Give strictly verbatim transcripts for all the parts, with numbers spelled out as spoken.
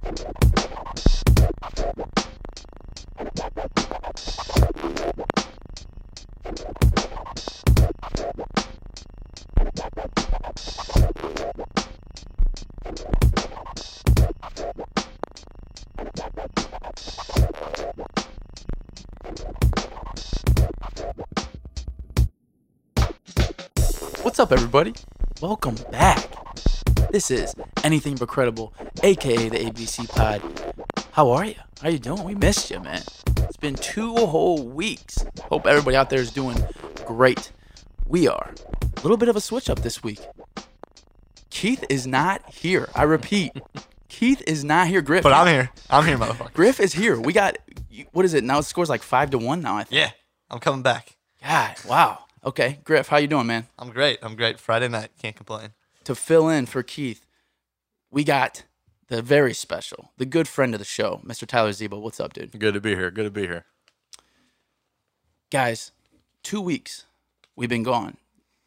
What's up, everybody? Welcome back. This is Anything But Credible, aka the A B C Pod. How are you? How you doing? We missed you, man. It's been two whole weeks. Hope everybody out there is doing great. We are a little bit of a switch up this week. Keith is not here. I repeat, Keith is not here. Griff, but I'm here. I'm here, motherfucker. Griff is here. We got, what is it now? It scores like five to one now. I think. Yeah, I'm coming back. God, wow. Okay, Griff, how you doing, man? I'm great. I'm great. Friday night, can't complain. To fill in for Keith, we got the very special, the good friend of the show, Mister Tyler Zebo. What's up, dude? Good to be here. Good to be here. Guys, two weeks we've been gone.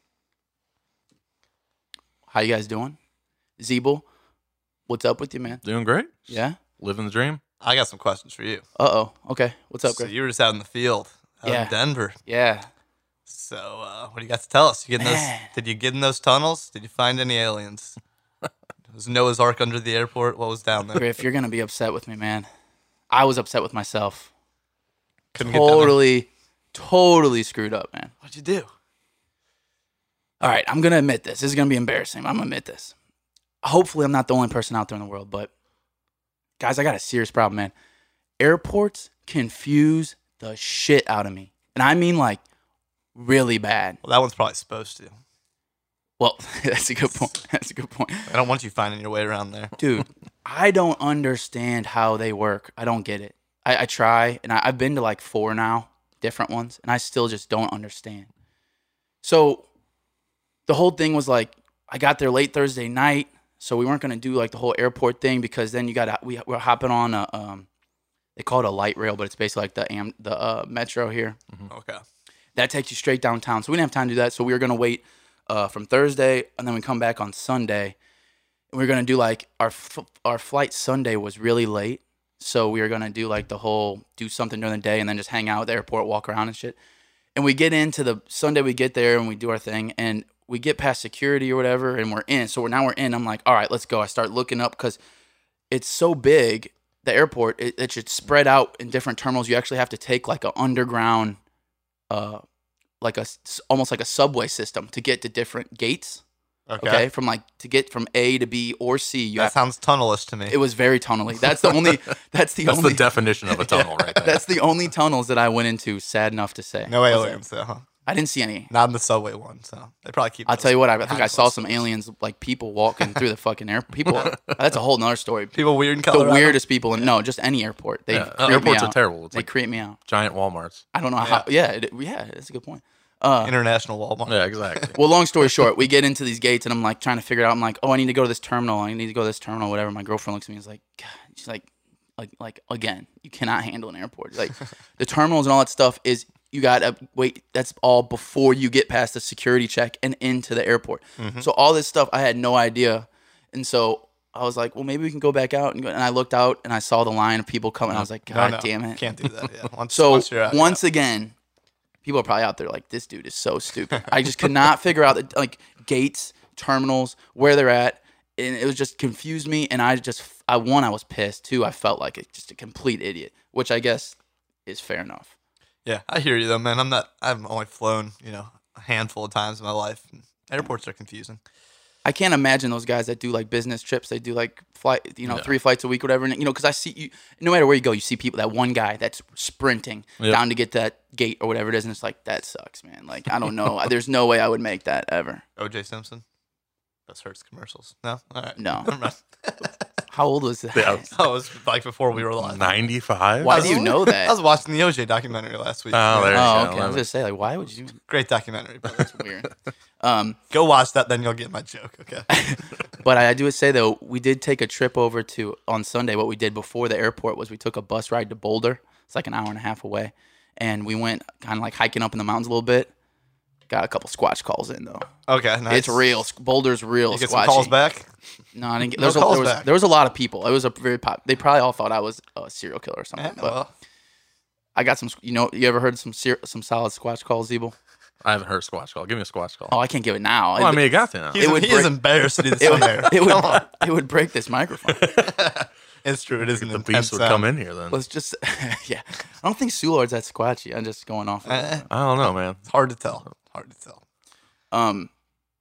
How you guys doing? Zebo, what's up with you, man? Doing great. Yeah? Living the dream. I got some questions for you. Uh-oh. Okay. What's up, So Griff? you were just out in the field, out Yeah. in Denver. Yeah. So uh, what do you got to tell us? You get in those? Man. Did you get in those tunnels? Did you find any aliens? Was Noah's Ark under the airport? What was down there? Griff, you're going to be upset with me, man. I was upset with myself. Couldn't get down there. Totally, totally screwed up, man. What'd you do? All right, I'm going to admit this. This is going to be embarrassing. I'm going to admit this. Hopefully, I'm not the only person out there in the world, but guys, I got a serious problem, man. Airports confuse the shit out of me. And I mean, like, really bad. Well, that one's probably supposed to. Well, that's a good point. That's a good point. I don't want you finding your way around there. Dude, I don't understand how they work. I don't get it. I, I try, and I, I've been to like four now, different ones, and I still just don't understand. So the whole thing was like, I got there late Thursday night, so we weren't going to do like the whole airport thing because then you got to, we, we're hopping on a, um, they call it a light rail, but it's basically like the, am, the uh, metro here. Mm-hmm. Okay. That takes you straight downtown. So we didn't have time to do that. So we were going to wait uh, from Thursday, and then we come back on Sunday. And we were going to do like our f- our flight Sunday was really late. So we were going to do like the whole do something during the day and then just hang out at the airport, walk around and shit. And we get into the Sunday, we get there and we do our thing. And we get past security or whatever, and we're in. So we're, now we're in. I'm like, all right, let's go. I start looking up because it's so big, the airport, it, it should spread out in different terminals. You actually have to take like an underground uh, like a almost like a subway system to get to different gates. Okay. Okay, from like to get from A to B or C. You That have, sounds tunnelish to me. it was very tunnely. That's the only. That's the That's only. the definition of a tunnel right there. That's the only tunnels that I went into. Sad enough to say. no aliens, though, huh? I didn't see any. Not in the subway one, so they probably keep. I'll those tell you what. I, I think behind I saw closed some doors. aliens, like people walking through the fucking airport. People. That's a whole nother story. People weird in The Colorado. weirdest people, and no, just any airport. They Yeah, creep uh, me airports are out. terrible. It's They like creep me out. giant Walmarts. I don't know how. Yeah, it, yeah, that's a good point. Uh, International Walmart. Yeah, exactly. Well, long story short, we get into these gates, and I'm like trying to figure it out. I'm like, oh, I need to go to this terminal. I need to go to this terminal, whatever. My girlfriend looks at me and is like, God, she's like, like, like again, you cannot handle an airport. Like the terminals and all that stuff is you got to wait. That's all before you get past the security check and into the airport. Mm-hmm. So all this stuff, I had no idea, and so I was like, well, maybe we can go back out. And, go. and I looked out and I saw the line of people coming. I was like, No, God no, damn it! Can't do that. Yeah. Once, So once you're out, once again, people are probably out there like, this dude is so stupid. I just could not figure out the, like gates, terminals, where they're at, and it was just confused me. And I just, I one, I was pissed. Two, I felt like it, just a complete idiot, which I guess is fair enough. yeah, I hear you though, man. I'm not. I've only flown, you know, a handful of times in my life. Airports are confusing. I can't imagine those guys that do like business trips. They do like flight, you know, Yeah. three flights a week, whatever. And, you know, because I see you, no matter where you go, you see people. That one guy that's sprinting Yep. down to get that gate or whatever it is, and it's like that sucks, man. Like I don't know. There's no way I would make that ever. O J Simpson. Those Hertz commercials. No, all right. No. Never mind. How old was that? Yeah. Oh, it was like before we were live. ninety-five? Why I was- do you know that? I was watching the O J documentary last week. Oh, there you Oh, go. okay. I was gonna say, like, why would you? Great documentary. But That's weird. Um, go watch that, then you'll get my joke. Okay. but I, I do say though, we did take a trip over to on Sunday. What we did before the airport was we took a bus ride to Boulder. It's like an hour and a half away, and we went kind of like hiking up in the mountains a little bit. Got a couple Squatch calls in though. Okay, nice. It's real. Boulder's real. You get squatchy. some calls back? No, I didn't get. No There was, a, calls there, was, back. there was a lot of people. It was a very pop. They probably all thought I was a serial killer or something. Yeah, but well, I got some. You know, you ever heard some ser- some solid Squatch calls, Zeeble? I haven't heard a Squatch call. Give me a Squatch call. Oh, I can't give it now. Well, I It- mean, you got to now. he's, would he break- is embarrassed to do this it on would, air. it would, Come on. it would break this microphone. It's true. It is an The intense beast would sound. come in here then. Let's just, yeah. I don't think Soulard's that squatchy. I'm just going off. Of Eh, it. I don't know, man. It's hard to tell. Hard to tell. Um,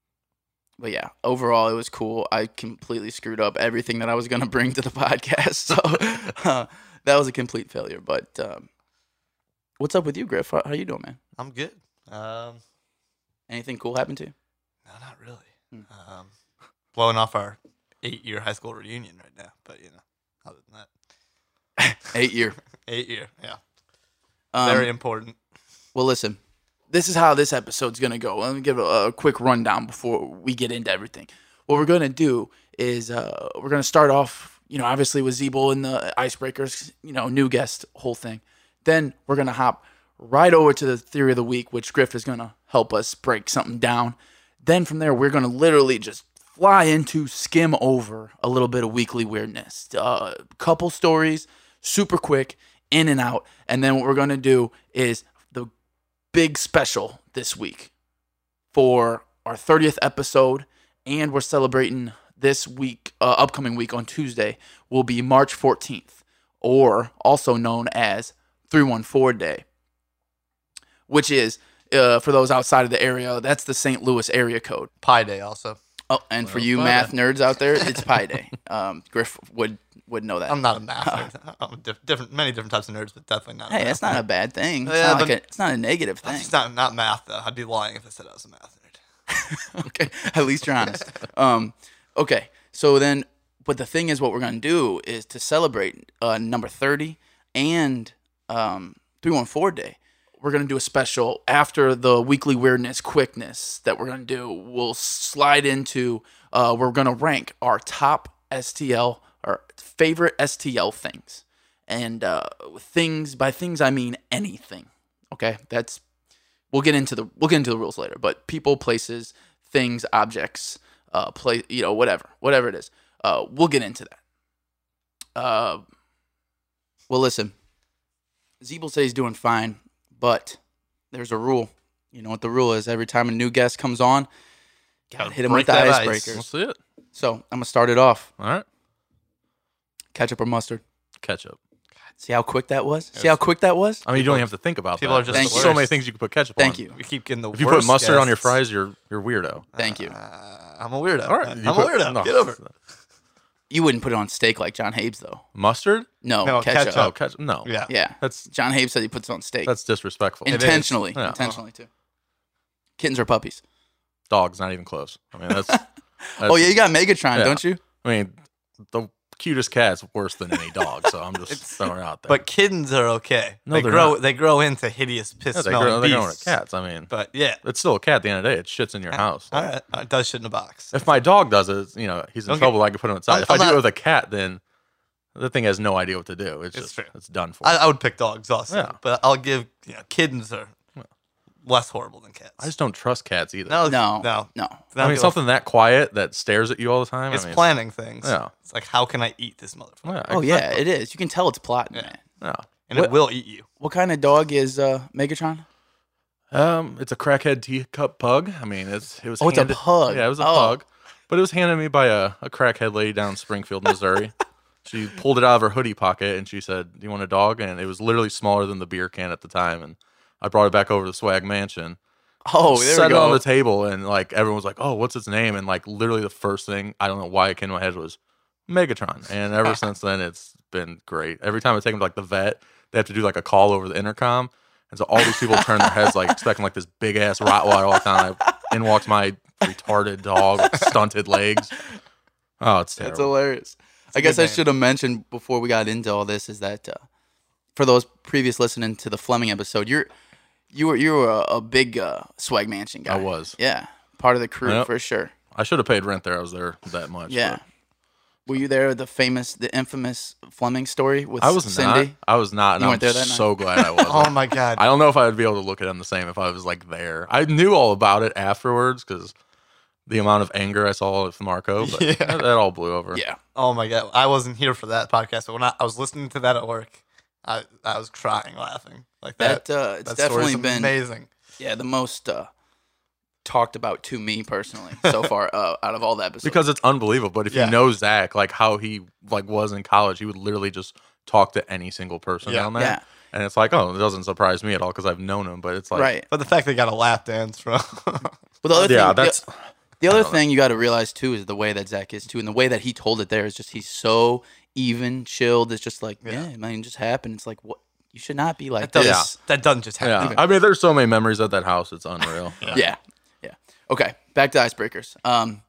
but yeah, overall it was cool. I completely screwed up everything that I was gonna bring to the podcast, so uh, that was a complete failure. But um, what's up with you, Griff? How, how you doing, man? I'm good. Um, Anything cool happened to you? no, not really. Hmm. Um, blowing off our eight-year high school reunion right now, but you know, other than that, Eight year. eight-year, yeah, Um, very important. Well, listen, this is how this episode's going to go. Let me give a, a quick rundown before we get into everything. What we're going to do is uh, we're going to start off, you know, obviously with Zeeble and the Icebreakers, you know, new guest, whole thing. Then we're going to hop right over to the Theory of the Week, which Griff is going to help us break something down. Then from there, we're going to literally just fly into, skim over a little bit of weekly weirdness. A uh, couple stories, super quick, in and out. And then what we're going to do is the big special this week for our thirtieth episode, and we're celebrating this week, uh, upcoming week on Tuesday, will be March fourteenth, or also known as three one four Day, which is, uh, for those outside of the area, that's the Saint Louis area code. Pi Day also. Oh, and for Well, you Pi math Day. nerds out there, it's Pi Day. Um, Griff would would know that. I'm not a math nerd. I'm diff- different, many different types of nerds, but definitely not. a Hey, math that's not nerd. a bad thing. It's, Yeah, not, like but- a, it's not a negative thing. It's not not math though. I'd be lying if I said I was a math nerd. Okay, at least you're honest. Um, okay, so then, but the thing is, what we're gonna do is to celebrate uh, number thirty and um, three one four Day. We're gonna do a special after the weekly weirdness quickness that we're gonna do. We'll slide into. Uh, we're gonna rank our top S T L or favorite S T L things, and uh, things by things I mean anything. Okay, that's we'll get into the we'll get into the rules later. But people, places, things, objects, uh, play, you know, whatever, whatever it is, uh, we'll get into that. Uh, well, listen, Zeeble says he's doing fine, but there's a rule. You know what the rule is? Every time a new guest comes on, gotta Gotta hit him with the break that ice. icebreakers. Let's see it. So I'm gonna start it off. All right. Ketchup or mustard? Ketchup. See how quick that was? See how quick that was? I mean, you don't even have to think about People that. are just There's the so many worst. things you can put ketchup on. Thank you. We keep getting the If you put worst mustard on your guests. fries, you're you're weirdo. Thank you. Uh, I'm a weirdo. All right. I'm you a put- weirdo. no. Get over it. You wouldn't put it on steak like John Habes, though. Mustard? No, No, ketchup. ketchup. Oh, ketchup. No. Yeah. Yeah, That's John Habes said he puts it on steak. that's disrespectful. is. intentionally, Yeah. intentionally too. Kittens or puppies? Dog's not even close. I mean, that's. Oh yeah, you got Megatron, Yeah. don't you? I mean, the cutest cat's worse than any dog, so I'm just throwing it out there. But kittens are okay. No, they they're grow. not. They grow into hideous piss yeah, they smelling grow, they grow into beasts. cats. I mean, But yeah, it's still a cat. At the end of the day, it shits in your house. all right, it does shit in a box. If my dog does it, you know, he's in Don't trouble. I can put him inside. I'm- if I I'm do not- it with a cat, then the thing has no idea what to do. It's, It's just true. it's done for. I, I would pick dogs also, Yeah. but I'll give you know kittens are less horrible than cats. I just don't trust cats either. no, No, no, no. I mean, something that quiet that stares at you all the time. It's I mean, planning things. Yeah. It's like how can I eat this motherfucker? Yeah, Oh yeah, exactly. it is. You can tell it's plotting, Yeah. man. Yeah. And What- it will eat you. What kind of dog is uh, Megatron? Um, it's a crackhead teacup pug. I mean, it's it was. Oh, it's a handed- pug. Yeah, it was a Oh. pug, but it was handed me by a, a crackhead lady down in Springfield, Missouri. She pulled it out of her hoodie pocket and she said, "Do you want a dog?" And it was literally smaller than the beer can at the time. And I brought it back over to the Swag Mansion. Oh, there set we it on go. the table, and like everyone was like, "Oh, what's its name?" And like literally the first thing, I don't know why it came to my head, was Megatron. And ever since then, it's been great. Every time I take him to like the vet, they have to do like a call over the intercom, and so all these people turn their heads like expecting like this big ass Rottweiler all the time. I, in walks my retarded dog with stunted legs. Oh, it's That's terrible. hilarious. I a guess good I name. should have mentioned before we got into all this is that uh, for those previous listening to the Fleming episode, you're you were you were a, a big uh, Swag Mansion guy. I was. Yeah, part of the crew Yep. for sure. I should have paid rent there. I was there that much. Yeah. but Were you there? The famous, the infamous Fleming story with I was Cindy. not. I was not, and You I'm weren't there that so glad I wasn't. Oh my god. I don't know if I would be able to look at him the same if I was like there. I knew all about it afterwards because the amount of anger I saw with Marco, but Yeah. that, that all blew over. Yeah. Oh my god. I wasn't here for that podcast, but when I, I was listening to that at work, I I was crying laughing. Like that. That, uh, it's that definitely story's been amazing. yeah the most uh, talked about to me personally so far uh, out of all the episodes. Because it's unbelievable. But if Yeah. you know Zach, like how he like was in college, he would literally just talk to any single person Yeah. down there. Yeah. And it's like, oh, it doesn't surprise me at all because I've known him. But it's like, right. But the fact they got a lap dance from But the other yeah, thing, the- that's The other I don't know. thing you got to realize too is the way that Zach is too, and the way that he told it there is just he's so even, chilled. It's just like, yeah, Yeah. man, it just happened. It's like, what you should not be like that doesn't, this. that doesn't just happen. yeah. I mean, there's so many memories at that house. It's unreal. Yeah. yeah, yeah. Okay, back to icebreakers. Um,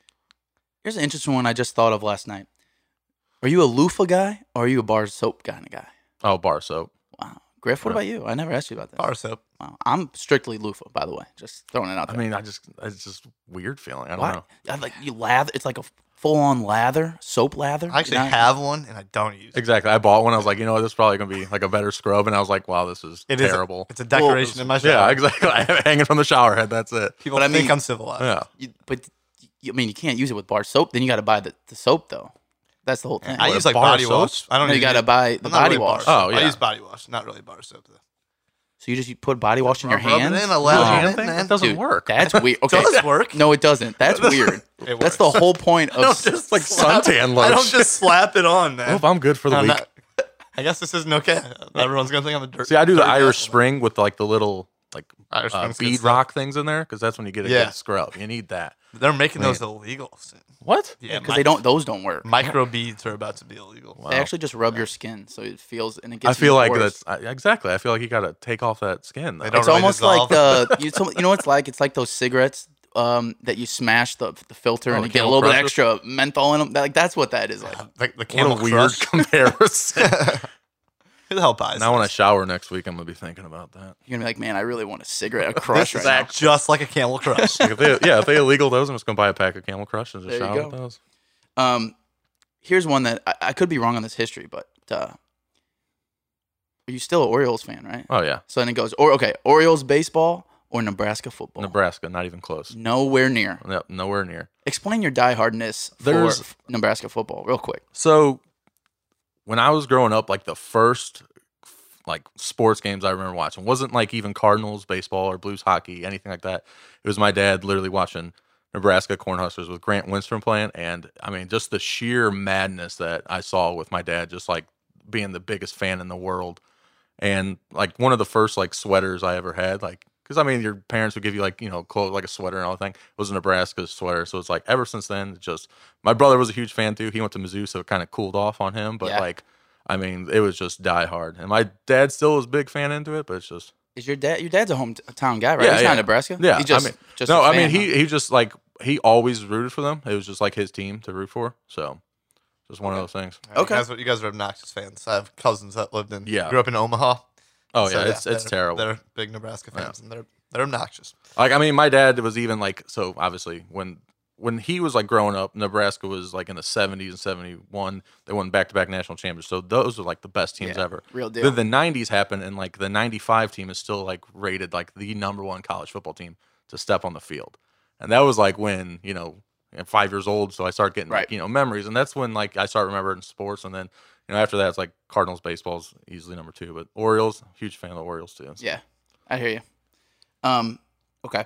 here's an interesting one I just thought of last night. Are you a loofah guy or are you a bar soap kind of guy? Oh, bar soap. Wow, Griff, what about you? I never asked you about that. Bar soap. Wow, I'm strictly loofah, by the way. Just throwing it out I there. mean, I just it's just weird feeling. I don't Why? know. I like you lather. It's like a full on lather, soap lather. I actually You're not- have one and I don't use it. Exactly. I bought one. I was like, you know what, this is probably gonna be like a better scrub, and I was like, wow, this is It is a- terrible. it's a decoration in my shower. yeah, exactly. I have it hanging from the shower head. That's it. People But I think mean- I'm civilized. Yeah. You, but you, I mean, you can't use it with bar soap. Then you got to buy the, the soap though. That's the whole thing. I What, use like bar body soap? wash. I don't. No, you even got to use- buy the I'm not body really bar wash. soap. Oh, I yeah. use body wash, not really bar soap though. So you just you put body wash in your Rub it hands. in, allow The it hand in, thing? man. It doesn't Dude, work. That's weird. Okay, Does it work? no, it doesn't. That's weird. It That's the works. whole point I don't of. just like slap- suntan I don't lotion. just slap it on, man. Oh, I'm good for the I'm week. not- I guess this isn't okay. Everyone's gonna think I'm a dirt. See, I do the dirty Irish asshole. Spring with like the little like Irish uh, Spring's good bead stuff. rock things in there because that's when you get a Yeah. good scrub. You need that. They're making Man. those illegal soon. What? Yeah, Because they don't. Those don't work. Micro beads are about to be illegal. Wow. They actually just rub your skin, so it feels and it gets. I feel even like worse. that's I, exactly. I feel like you got to take off that skin. Though. They don't It's really almost dissolve. like the you, so- you know what it's like. It's like those cigarettes um, that you smash the the filter Oh, and the you get a Camel little bit Crusher? extra menthol in them. Like that's what that is like. the, the What camel a weird crush. comparison. Who the hell buys Now when I this? shower next week, I'm gonna be thinking about that. You're gonna be like, man, I really want a cigarette, a crush right This is now. act just like a camel crush. Like if they, yeah, if they illegal those, I'm just gonna buy a pack of Camel Crush and just There you shower go. with those. Um, here's one that I, I could be wrong on this history, but uh, are you still an Orioles fan, right? Oh yeah, So then it goes, or okay, Orioles baseball or Nebraska football? Nebraska, not even close. Nowhere near. No, nowhere near. Explain your diehardness for There's- f- Nebraska football, real quick. So when I was growing up, like the first like sports games I remember watching wasn't like even Cardinals baseball or Blues hockey, anything like that. It was my dad literally watching Nebraska Cornhuskers with Grant Winstrom playing, and I mean just the sheer madness that I saw with my dad, just like being the biggest fan in the world, and like one of the first like sweaters I ever had, like. Because, I mean, your parents would give you, like, you know, clothes, like a sweater and all that thing. It was a Nebraska sweater. So it's like, ever since then, it's just, my brother was a huge fan too. He went to Mizzou, so it kind of cooled off on him. But, Yeah. like, I mean, it was just die hard. And my dad still was a big fan into it, but it's just. Is your dad? Your dad's a hometown guy, right? Yeah, He's yeah. not Nebraska. Yeah. He just, I mean, just no, a I mean, fan, he, huh? he just, like, he always rooted for them. It was just, like, his team to root for. So, just one of those things. Okay. You guys, you guys are obnoxious fans. I have cousins that lived in, Yeah. grew up in Omaha. Oh, So, yeah, it's it's they're- terrible. They're big Nebraska fans, and they're they're obnoxious. Like, I mean, my dad was even like, so obviously when when he was like growing up, Nebraska was like in the seventies and seventy-one. They won back to back national champions. So those were like the best teams Yeah, ever. real deal. Then the nineties happened, and like the ninety-five team is still like rated like the number one college football team to step on the field. And that was like when, you know, I'm five years old. So I started getting Right. like, you know, memories. And that's when like I started remembering sports. And then, you know, after that, it's like Cardinals baseball's easily number two. But Orioles, huge fan of the Orioles too. So. Yeah, I hear you. Um, okay.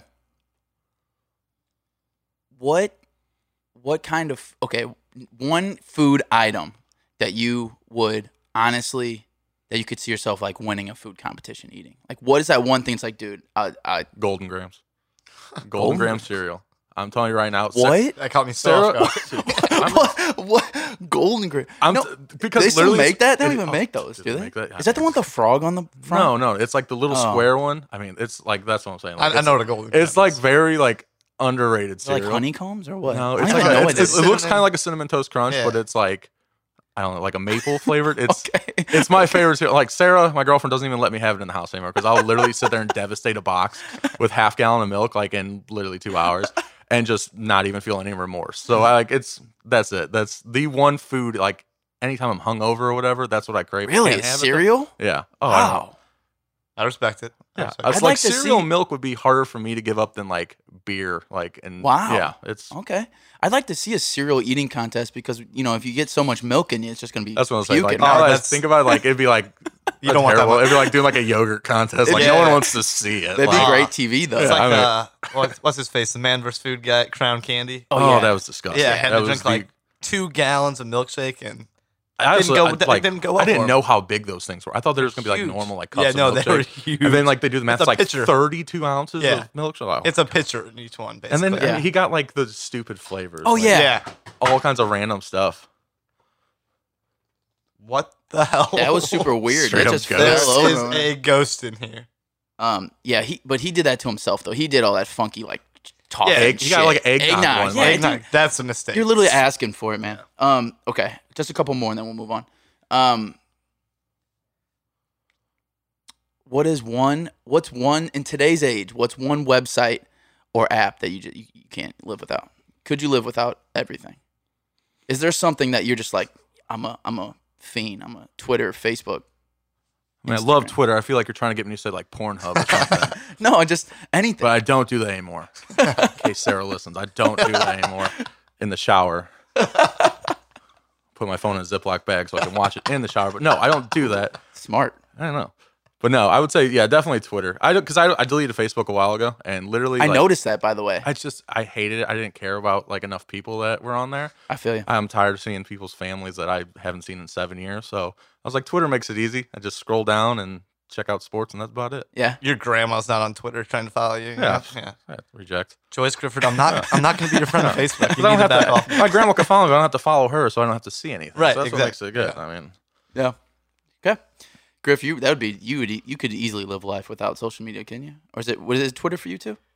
What, what kind of okay? One food item that you would honestly that you could see yourself like winning a food competition eating. Like, what is that one thing? It's like, dude, I, I Golden Grams. Golden, Golden Graham cereal. I'm telling you right now. what? That caught me so Sarah, off guard. I'm, what? What? Golden Graham? I'm no, t- because they still literally make that? They don't it- even oh, make those, do do they they? make that? Is that the one with the frog on the front? No, no, it's like the little Oh. square one. I mean, it's like that's what I'm saying. I, Like, I it's, know what a golden. It's Graham like is. very like underrated Is it like cereal. honeycombs or what? No, I it's don't like even a, know it's, what it it, is. it looks Cinnamon. kind of like a cinnamon toast crunch, Yeah. but it's like I don't know, like a maple flavored. It's Okay. it's my favorite cereal. Like Sarah, my girlfriend, doesn't even let me have it in the house anymore because I'll literally sit there and devastate a box with half gallon of milk like in literally two hours. and just not even feel any remorse. So I like it's that's it. That's the one food like anytime I'm hungover or whatever, that's what I crave. Really, Can't have it, though. cereal? Yeah. Oh, I don't know. Wow. I respect it. I Yeah, respect I was I'd like, like to cereal see- and milk would be harder for me to give up than like beer. Like and Wow. yeah, it's Okay. I'd like to see a cereal eating contest because you know if you get so much milk in you, it's just gonna be that's what I was saying. Like puking. now Oh, that I that's- think about it, like it'd be like You don't want that terrible. much. It'd be like doing like a yogurt contest. Like no Yeah. one wants to see it. That'd like, be Wow. great T V though. It's Yeah, like I mean- uh, what's, what's his face? The Man versus Food guy at Crown Candy. Oh, Oh, yeah. that was disgusting. yeah, had that to was drink the- like two gallons of milkshake and I didn't also- go- I, that like, didn't go I up didn't for know how big those things were. I thought they were just gonna be like Huge. normal like cups Yeah, of no, they milkshake. were huge. And then like they do the math, It's it's a like pitcher. thirty-two ounces Yeah. of milkshake. it's a pitcher in each one, and basically. then Yeah. he got like the stupid flavors. Oh, like, yeah. yeah. all kinds of random stuff. What the hell? That was super weird. Straight It up just ghost. fell This over. is man. a ghost in here. Um, yeah, he but he did that to himself though. He did all that funky like talk. Yeah, and he got, shit. like, eggnog eggnog. one, Yeah, like- dude, Eggnog. That's a mistake. you're literally asking for it, man. Um, okay, just a couple more and then we'll move on. Um, what is one? What's one in today's age? What's one website or app that you just, you, you can't live without? Could you live without everything? Is there something that you're just like I'm a I'm a fiend. I'm a Twitter, Facebook. I mean, I love Instagram. Twitter. I feel like you're trying to get me to say like Pornhub or something, No, just anything. but I don't do that anymore. In case Sarah listens, I don't do that anymore. In the shower, put my phone in a Ziploc bag so I can watch it in the shower. But no, I don't do that. Smart. I don't know. But no, I would say yeah, definitely Twitter. I because I, I deleted Facebook a while ago, and literally I like, noticed that, by the way. I just I hated it. I didn't care about like enough people that were on there. I feel you. I'm tired of seeing people's families that I haven't seen in seven years. So I was like, Twitter makes it easy. I just scroll down and check out sports, and that's about it. Yeah. Your grandma's not on Twitter trying to follow you. you Yeah. know? yeah. Yeah, reject. Joyce Griffith, I'm not. I'm not going to be your friend on Facebook. 'Cause You I need don't to have back off. to, my grandma can follow me. but I don't have to follow her, so I don't have to see anything. Right, So that's exactly. what makes it good. Yeah. I mean, Yeah. Okay. Griff, you that would be you would e- you could easily live life without social media, can you? Or is it what is it Twitter for you too?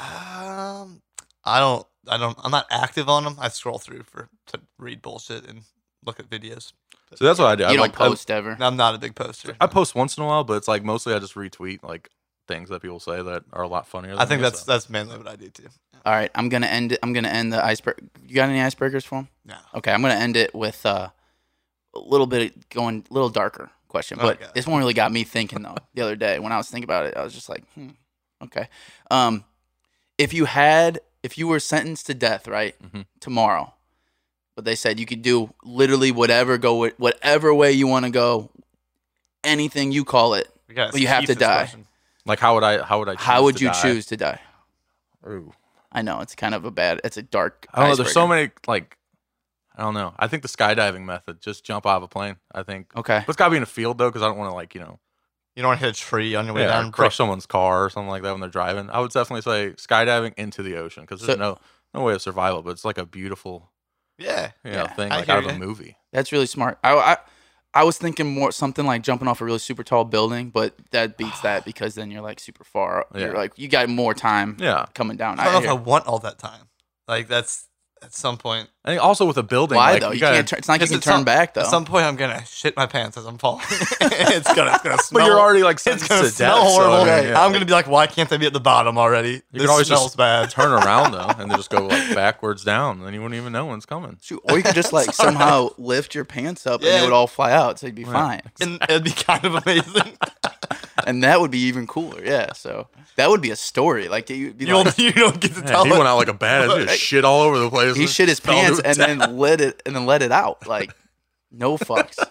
Um, I don't. I don't. I'm not active on them. I scroll through for to read bullshit and look at videos. so that's what I do. You I don't like I- post ever. I'm not a big poster. I, post once in a while, but it's like mostly I just retweet like things that people say that are a lot funnier. Than I think me, that's so. that's mainly what I do too. All right, I'm gonna end it. I'm gonna end the iceberg. You got any icebreakers for him? No. Okay, I'm gonna end it with uh, a little bit of going a little darker question, but Okay. this one really got me thinking though. The other day when I was thinking about it, I was just like, hmm, okay. Um, if you had, if you were sentenced to death, right, Mhm. tomorrow, but they said you could do literally whatever, go with whatever way you want to go, anything you call it. We gotta Well, you have keep to this die. question. Like how would I? How would I? Choose How would to you die? choose to die? Ooh. I know it's kind of a bad. It's a dark. I don't know. There's so icebreaker. many like. I don't know. I think the skydiving method, just jump out of a plane. I think. Okay. But it's got to be in a field though, because I don't want to like you know You don't want to hit a tree on your way yeah, down. crush someone's car or something like that when they're driving. I would definitely say skydiving into the ocean because there's So- no no way of survival, but it's like a beautiful Yeah. you know Yeah, thing I like hear out of a ya. movie. That's really smart. I, I I was thinking more something like jumping off a really super tall building, but that beats that because then you're like super far. You're Yeah. like you got more time Yeah, coming down. I don't know if hear- I want all that time. Like that's at some point. I think also with a building. Why like, though? You, gotta- can't. Turn, it's not like you Because can at turn some- back though. At some point, I'm gonna shit my pants as I'm falling. it's gonna, it's gonna smell. But you're already like It's sentenced gonna to smell death. so, I horrible. mean, yeah. I'm gonna be like, why can't I be at the bottom already? You this could always smells just bad. turn around though, and then just go like backwards down. Then you wouldn't even know when it's coming. Shoot, or you could just like somehow lift your pants up and Yeah. it would all fly out, so you'd be fine. And it'd be kind of amazing. And that would be even cooler. Yeah. So that would be a story. Like you'd be you, like, don't, you don't get to Man, tell he it. went out like a badass. He just shit all over the place. he shit his Fell to pants his and death. then let it and then let it out. Like no fucks.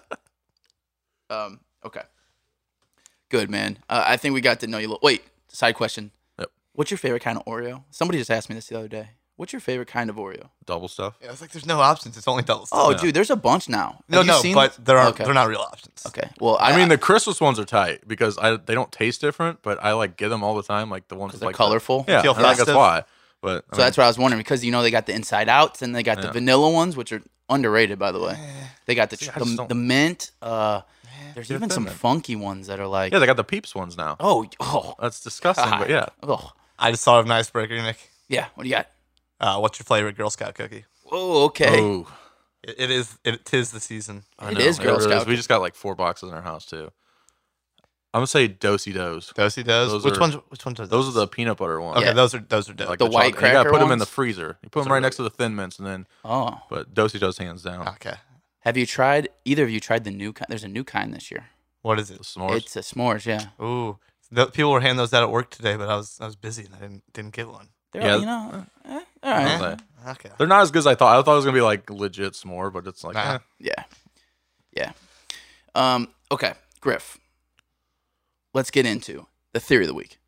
um. Okay. Good man. Uh, I think we got to know you. A little. Wait. Side question. Yep. What's your favorite kind of Oreo? Somebody just asked me this the other day. What's your favorite kind of Oreo? double stuff. Yeah, it's like there's no options. It's only double stuff. Oh, Yeah. dude, there's a bunch now. no, Have you no, seen- but there are Okay. they're not real options. Okay. Well, I, I mean, the Christmas ones are tight because I they don't taste different, but I like get them all the time. Like the ones because with, they're like the- colorful. yeah, Feel I think that's festive. why. But I So that's what I was wondering because you know they got the inside outs and they got the Yeah. vanilla ones, which are underrated by the way. They got the See, I the, just don't- the mint. Uh, there's They're even thin, some man. funky ones that are like yeah, they got the Peeps ones now. oh oh That's disgusting, but yeah. oh I just thought of an icebreaker, Nick. yeah. What do you got? Uh, what's your favorite Girl Scout cookie? Oh okay. Oh, It, it is. It tis the season. I It know. is Girl really Scout. We just got like four boxes in our house too. I'm gonna say Dosey Does. Dosey Does. Those Which are- ones? Which ones are Those those? are the peanut butter ones. Okay, Yeah. those are those are dope. Like The white chocolate. You gotta cracker put them in ones? the freezer. You put them So right really- next to the Thin Mints, and then. Oh, But Dosey Does hands down. Okay. have you tried? Either of you tried the new kind? There's a new kind this year. What is The it? s'mores. It's a s'mores. Yeah. Ooh, the, people were handing those out at work today, but I was I was busy and I didn't didn't get one. They're, Yeah. You know. eh, all right. Okay. Okay. They're not as good as I thought. I thought it was gonna be like legit s'more, but it's like Nah. eh. Yeah. Yeah. Um. Okay, Griff. Let's get into the theory of the week.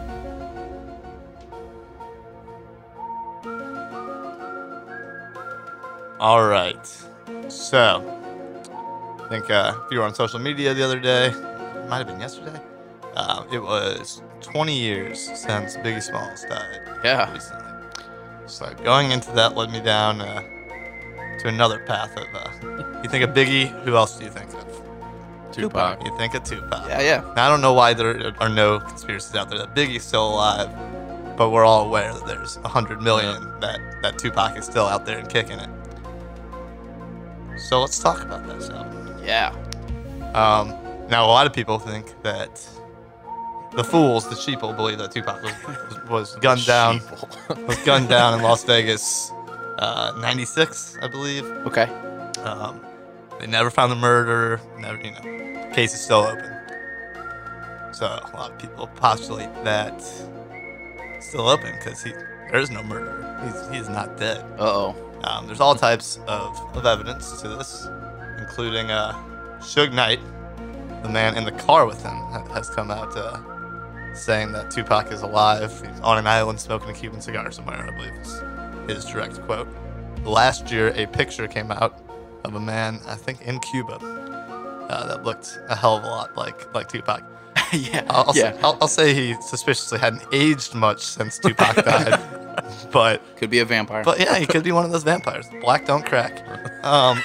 All right. So, I think uh, if you were on social media the other day, it might have been yesterday. Um, it was twenty years since Biggie Smalls died Yeah. recently. So going into that led me down uh, to another path of. Uh, you think of Biggie? Who else do you think of? Tupac. You think of Tupac. Yeah. Yeah. Now, I don't know why there are no conspiracies out there that Biggie's still alive, but we're all aware that there's a hundred million that, that Tupac is still out there and kicking it. So let's talk about that, shall we? Yeah. Um, now, a lot of people think that the fools, the sheeple, believe that Tupac was, was, was gunned down, was gunned down in Las Vegas, uh, ninety-six, I believe. Okay. Um, they never found the murderer. Never, you know, case is still open. So a lot of people postulate that it's still open because he there is no murderer. He's he's not dead. Uh oh. Um, there's all types of, of evidence to this, including uh, Suge Knight, the man in the car with him, ha- has come out uh, saying that Tupac is alive. He's on an island smoking a Cuban cigar somewhere, I believe is his direct quote. Last year, a picture came out of a man, I think in Cuba, uh, that looked a hell of a lot like, like Tupac. yeah. I'll, I'll, yeah. say, I'll, I'll say he suspiciously hadn't aged much since Tupac died, but Could be a vampire. but yeah, he could be one of those vampires. Black don't crack. Um,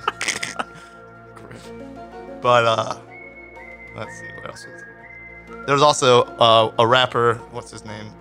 but uh, let's see what else was there. There was also uh, a rapper. What's his name?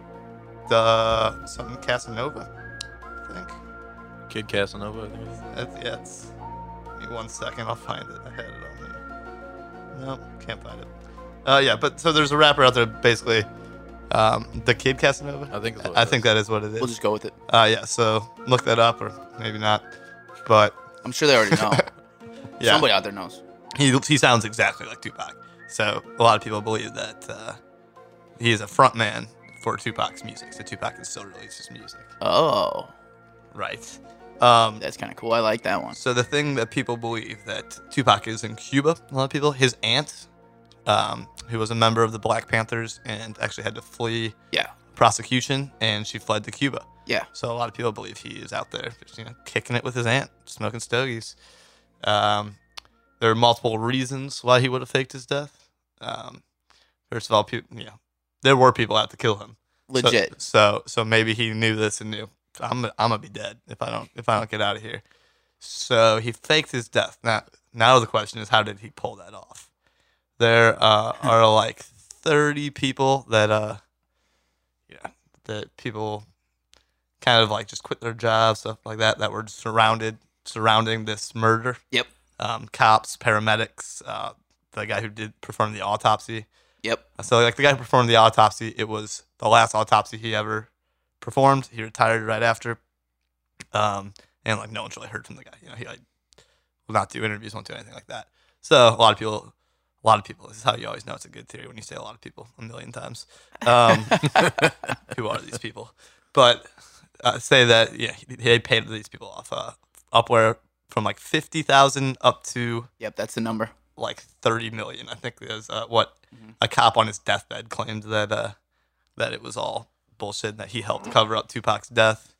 The something Casanova, I think. Kid Casanova. I think it is. That's, yeah, it's. Give me one second. I'll find it. I had it on here. Nope, can't find it. Uh, yeah, but so there's a rapper out there, basically. Um, the Kid Casanova. I think it's what I it think is. that is what it is. we'll just go with it. Uh, yeah, so look that up, or maybe not. But I'm sure they already know. yeah, Somebody out there knows. he he sounds exactly like Tupac. So a lot of people believe that uh, he is a front man for Tupac's music. So Tupac can still release his music. Oh, Right. Um, that's kind of cool. I like that one. so the thing that people believe that Tupac is in Cuba, a lot of people, his aunt, um, who was a member of the Black Panthers and actually had to flee Yeah. prosecution, and she fled to Cuba. Yeah. So a lot of people believe he is out there, just, you know, kicking it with his aunt, smoking stogies. Um, there are multiple reasons why he would have faked his death. Um, first of all, people, you know, there were people out to kill him. So- Legit. So, so, maybe he knew this and knew I'm I'm gonna be dead if I don't if I don't get out of here. So he faked his death. Now, now the question is, how did he pull that off? There uh, are like thirty people that uh, yeah, that people kind of like just quit their jobs, stuff like that, that were surrounded surrounding this murder. Yep. Um, cops, paramedics, uh, the guy who did perform the autopsy. Yep. So like the guy who performed the autopsy, it was the last autopsy he ever performed. He retired right after. Um, and like no one's really heard from the guy. You know, he like will not do interviews, won't do anything like that. So a lot of people, a lot of people. This is how you always know it's a good theory when you say a lot of people a million times. Um, who are these people? But uh, say that yeah, he, he paid these people off uh, upwhere from like fifty thousand up to Yep. That's the number. like thirty million. I think is uh, what a cop on his deathbed claimed that uh, that it was all bullshit, that he helped cover up Tupac's death.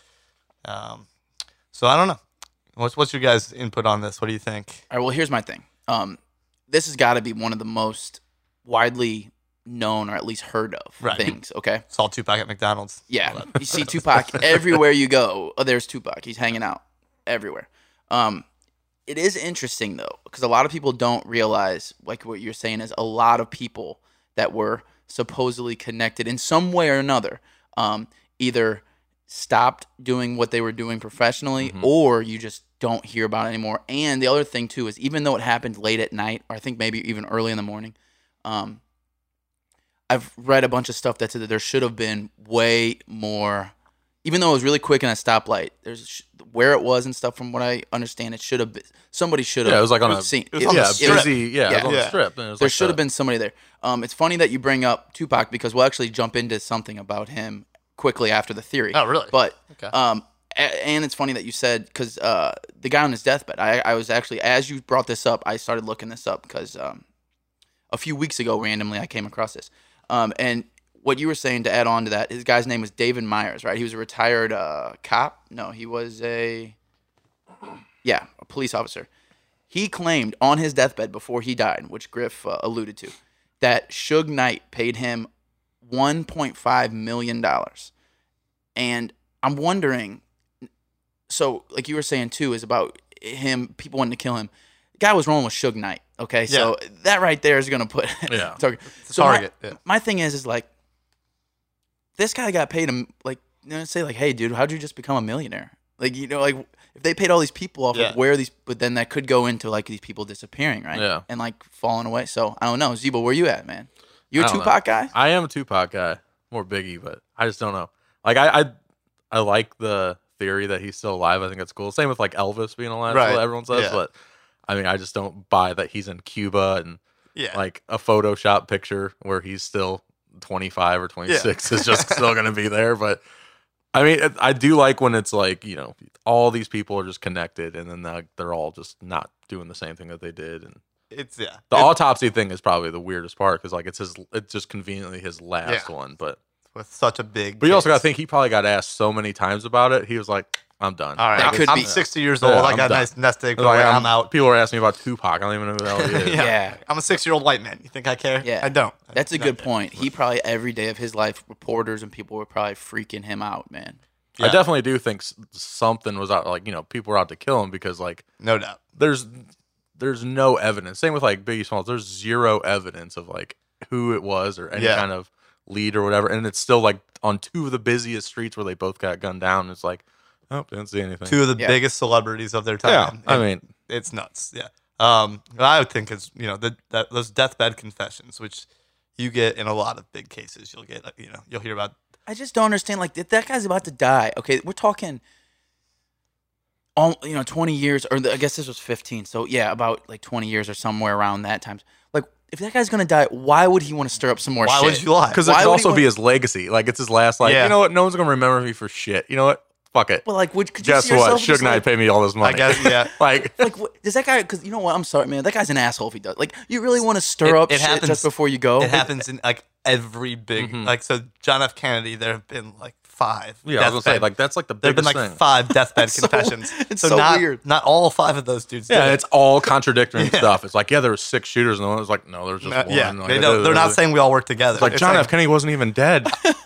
Um, so I don't know. What's what's your guys' input on this? What do you think? All right. Well, here's my thing. Um, this has got to be one of the most widely known or at least heard of Right. things. Okay. Saw Tupac at McDonald's. Yeah, you see Tupac everywhere you go. Oh, there's Tupac. He's hanging out everywhere. Um, it is interesting though, because a lot of people don't realize, like what you're saying, is a lot of people that were supposedly connected in some way or another, um, either stopped doing what they were doing professionally, Mhm. or you just don't hear about it anymore. And the other thing too is, even though it happened late at night, or I think maybe even early in the morning, Um, I've read a bunch of stuff that said that there should have been way more, even though it was really quick in a stoplight. There's where it was and stuff. From what I understand, it should have been somebody should have. Yeah, it was like on a seen. it was it on the yeah, strip. busy. Yeah, it was on Yeah. the strip. And it was There like should have the- been somebody there. Um, it's funny that you bring up Tupac because we'll actually jump into something about him quickly after the theory. Oh, really? But Okay. um, a- and it's funny that you said because uh, the guy on his deathbed. I, I was actually as you brought this up, I started looking this up because um, a few weeks ago, randomly, I came across this. Um, and what you were saying to add on to that, his guy's name was David Myers, right? He was a retired uh, cop. No, he was a yeah, a police officer. He claimed on his deathbed before he died, which Griff uh, alluded to, that Suge Knight paid him one point five million dollars. And I'm wondering, so like you were saying too, is about him, people wanting to kill him. The guy was rolling with Suge Knight, okay? So that right there is going to put Yeah. target. It's a So my- target. yeah. My thing is, is like, this guy got paid him, like, you know, say like, hey, dude, how'd you just become a millionaire? Like, you know, like if they paid all these people off Yeah. of where these, but then that could go into like these people disappearing, right? Yeah. And like falling away. So I don't know. Zebo, where you at, man? You a I don't know. Tupac guy? I am a Tupac guy, more Biggie, but I just don't know. Like I, I, I like the theory that he's still alive. I think it's cool. Same with like Elvis being alive. Right. Right. What everyone says, Yeah. but I mean, I just don't buy that he's in Cuba and Yeah. like a Photoshop picture where he's still twenty-five or twenty-six is just still going to be there. But I mean, it, I do like when it's like, you know, all these people are just connected and then they're, they're all just not doing the same thing that they did. And It's yeah. the It- autopsy thing is probably the weirdest part because like it's his, it's just conveniently his last Yeah. one. But with such a big. but you also got to case. think he probably got asked so many times about it. He was like, I'm done. All right, That I'm, could I'm be- sixty years Yeah, old. I I'm got a done. nice nest egg. It's like, I'm, I'm- out. People are asking me about Tupac. I don't even know who the hell he is. Yeah. Yeah. I'm a six-year-old white man. You think I care? Yeah. I don't. That's a No. good point. He probably every day of his life, reporters and people were probably freaking him out, man. I Yeah. definitely do think s- something was out. Like, you know, people were out to kill him because like No doubt. there's there's no evidence. Same with like Biggie Smalls. There's zero evidence of like who it was or any Yeah. kind of lead or whatever. And it's still like on two of the busiest streets where they both got gunned down. It's like, oh, didn't see anything. Two of the Yeah. biggest celebrities of their yeah, time. I It- mean, it's nuts. Yeah. Um, what I would think is, you know, the, that those deathbed confessions, which you get in a lot of big cases. You'll get, you know, you'll hear about. I just don't understand. Like, if that guy's about to die, okay, we're talking, all you know, twenty years, or the, I guess this was fifteen. So yeah, about like twenty years or somewhere around that time. Like, if that guy's gonna die, why would he want to stir up some more Why shit? would you lie? because it Why could would he also want- be his legacy. Like, it's his last, like, Yeah. you know what? No one's going to remember me for shit. You know what? Fuck it. Well, like, would could you Guess see what? yourself Suge just Knight like, paid me all this money. I guess, yeah. like, like what, does that guy? Because you know what? I'm sorry, man. That guy's an asshole if he does. Like, you really want to stir It- up it shit happens- just before you go? It happens in like every big, Mhm. like, so John F. Kennedy, there have been like five. yeah, I was going to say, deathbed- like, that's like the there have been biggest like thing. five deathbed So- confessions. it's so not, weird. Not all five of those dudes. Yeah, did it. it's all contradictory stuff. It's like, yeah, there was six shooters, and the one was like, no, there's just Uh, one. yeah, Like, they don't, they're not saying we all work together. It's like John F. Kennedy wasn't even dead.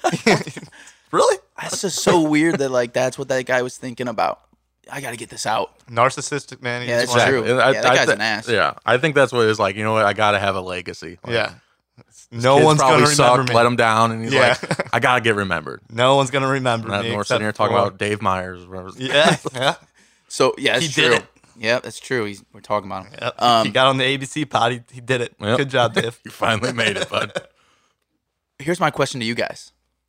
Really? That's just so weird that like that's what that guy was thinking about. I got to get this out. Narcissistic, man. He Yeah, just that's wanna- true. I- Yeah, that I guy's thi- an ass. Yeah, I think that's what it is like. You know what? I got to have a legacy. Like, Yeah. No kids one's probably gonna remember sucked, me. let him down, and he's Yeah. like, I got to get remembered. No one's gonna remember And me. we're except sitting here talking for- about Dave Myers. Whatever. Yeah, yeah. So yeah, it's He true. did it. Yeah, that's true. He's we're talking about him. Yep. Um, he got on the A B C pod. He, he did it. Yep. Good job, Dave. You finally made it, bud. Here's my question to you guys.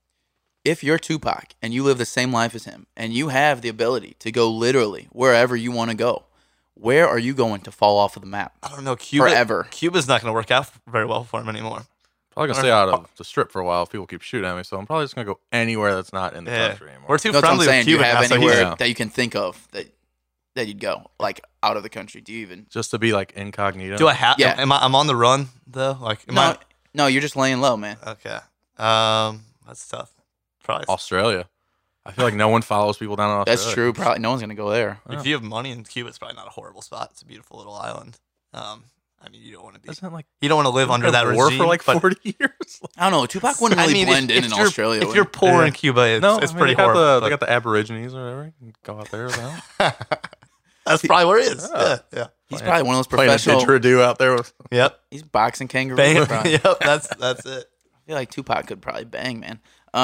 If you're Tupac and you live the same life as him and you have the ability to go literally wherever you want to go, where are you going to fall off of the map? I don't know. Cuba, Forever. Cuba's not going to work out very well for him anymore. Probably gonna stay out of the strip for a while if people keep shooting at me. So I'm probably just gonna go anywhere that's not in the Yeah. country anymore. We're too That's what I'm friendly saying. with Do you Cuba have now, so anywhere he's- Yeah. that you can think of that that you'd go, like out of the country? Do you even? just to be like incognito. Do I have? Yeah. Am I? I'm on the run though. Like, am No, no, you're just laying low, man. I? Okay. Um, that's tough. Probably. Australia. I feel like no one follows people down in Australia. That's true. Probably no one's gonna go there. If you have money in Cuba, it's probably not a horrible spot. It's a beautiful little island. Um, I mean, you don't want to be. Isn't it like You don't want to live under that war regime for like but- forty years? I don't know. Tupac wouldn't I really mean, blend if, in if in you're, Australia. If would you're he? poor Yeah. in Cuba, it's, no, it's I mean, pretty they got horrible. The, but- they got the Aborigines or whatever. You can go out there with them. That's probably where it is. Yeah. Yeah, yeah. He's probably one of those Playing a professional. didgeridoo out there with. Yep. He's boxing kangaroos. Bang. probably. Yep. That's that's it. I feel like Tupac could probably bang, man. Um,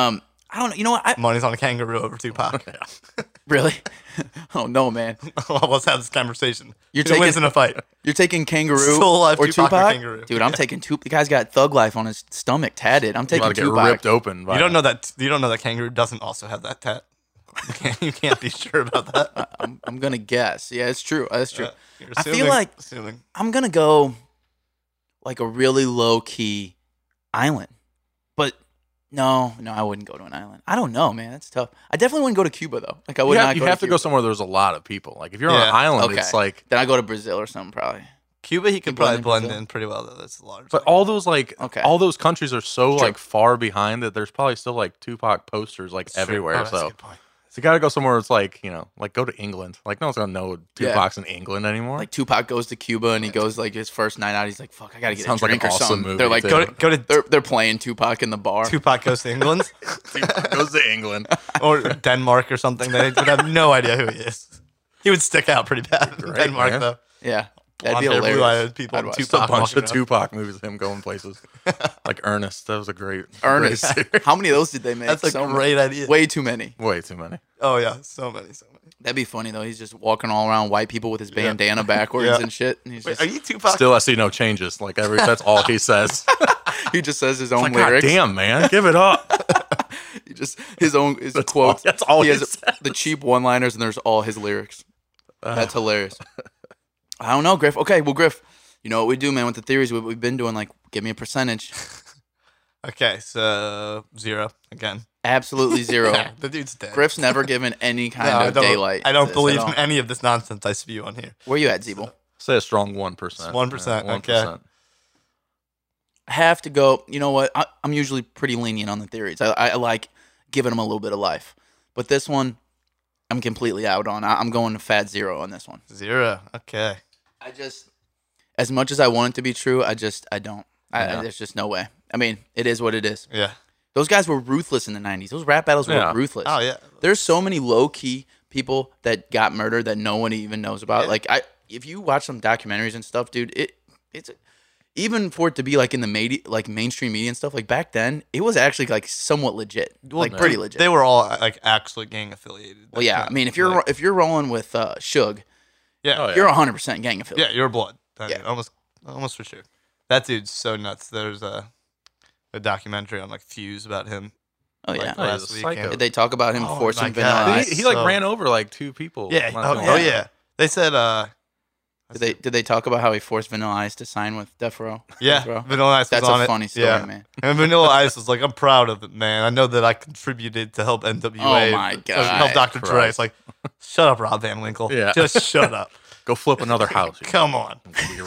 I don't know. You know what? I, Money's on a kangaroo over Tupac. really? Oh no, man. Well, let's have this conversation. You're Who wins taking- in a fight? You're taking kangaroo Still alive, or Tupac Tupac? or kangaroo? Dude, I'm taking Tupac. The guy's got thug life on his stomach tatted. I'm About taking to get Tupac. ripped open. By You don't know that. You don't know that kangaroo doesn't also have that tat. You can't, you can't be sure about that. I'm, I'm gonna guess. Yeah, it's true. That's true. Uh, you're I feel assuming- like- assuming. I'm gonna go like a really low key island, but no, no, I wouldn't go to an island. I don't know, man. That's tough. I definitely wouldn't go to Cuba though. Like I would You have, not. you go have to, to go Cuba. somewhere there's a lot of people. Like if you're on Yeah. an island, Okay. it's like. Then I go to Brazil or something probably. Cuba, he could blend probably in blend Brazil. in pretty well though. That's large. But all those like Okay. all those countries are so True. like far behind that there's probably still like Tupac posters like That's true. everywhere. Oh, that's a so good point. so you gotta go somewhere it's like, you know, like go to England. Like no one's gonna know Yeah. Tupac's in England anymore. Like Tupac goes to Cuba and he goes like his first night out. He's like, "Fuck, I gotta get Sounds a like an drink or awesome something." movie, They're like, too. Go to, go to they're they're playing Tupac in the bar. Tupac goes to England Tupac goes to England. or Denmark or something. They would have no idea who he is. He would stick out pretty bad in Great, Denmark man. though. Yeah, that'd be Blonde-haired, hilarious. blue-eyed people I'd and watch Tupac. Just a bunch walking of around. Tupac movies of him going places. Like Ernest. That was a great Ernest. great series. How many of those did they make? That's a So great idea. Way too many. Way too many. Oh yeah, so many, so many. That'd be funny though. He's just walking all around white people with his bandana backwards Yeah. and shit. And he's Wait, just, are you Tupac? Still I see no changes. Like every that's all he says. he just says his own Like, God lyrics. damn, man. Give it up. He just his own his That's quotes. all- that's all he he has says. the cheap one-liners, and there's all his lyrics. That's hilarious. I don't know, Griff. Okay, well, Griff, you know what we do, man. With the theories, what we've been doing, like, give me a percentage. Okay, so zero again. Absolutely zero. Yeah, the dude's dead. Griff's never given any kind No, I of don't, daylight. I to don't this believe at all. in any of this nonsense I spew on here. Where you at, Zeeble? Say a strong one percent. It's one percent, okay. I have to go. You know what? I, I'm usually pretty lenient on the theories. I, I, I like giving them a little bit of life, but this one, I'm completely out on. I, I'm going to fat zero on this one. Zero. Okay. I just, as much as I want it to be true, I just, I don't. I, Yeah. I, there's just no way. I mean, it is what it is. Yeah. Those guys were ruthless in the nineties. Those rap battles were Yeah. ruthless. Oh yeah. There's so many low key people that got murdered that no one even knows about. Yeah. Like I, if you watch some documentaries and stuff, dude, it it's even for it to be like in the media, like mainstream media and stuff. Like back then, it was actually like somewhat legit, like pretty legit. They were all like actually gang affiliated. well, yeah. I mean, if you're Like, if you're rolling with uh, Suge, yeah, Oh, yeah. you're one hundred percent gang affiliated. yeah, you're blood. I Yeah. mean, almost, almost for sure. That dude's so nuts. There's a a documentary on like Fuse about him. Oh like, yeah. Oh, he's last a week. psycho. and- Did they talk about him Oh, forcing my Vanilla God. Ice? He, he like So- ran over like two people. Yeah. not Oh, too oh long ago. yeah. They said. uh Did they did they talk about how he forced Vanilla Ice to sign with Death Row? Yeah, Death Row? Vanilla Ice That's was on a it. funny story, yeah. man. And Vanilla Ice was like, "I'm proud of it, man. I know that I contributed to help N W A. Oh, my and, God. uh, help Doctor Dre." Christ. It's like, shut up, Rob Van Winkle. Yeah. just shut up. Go flip another house. you Come on.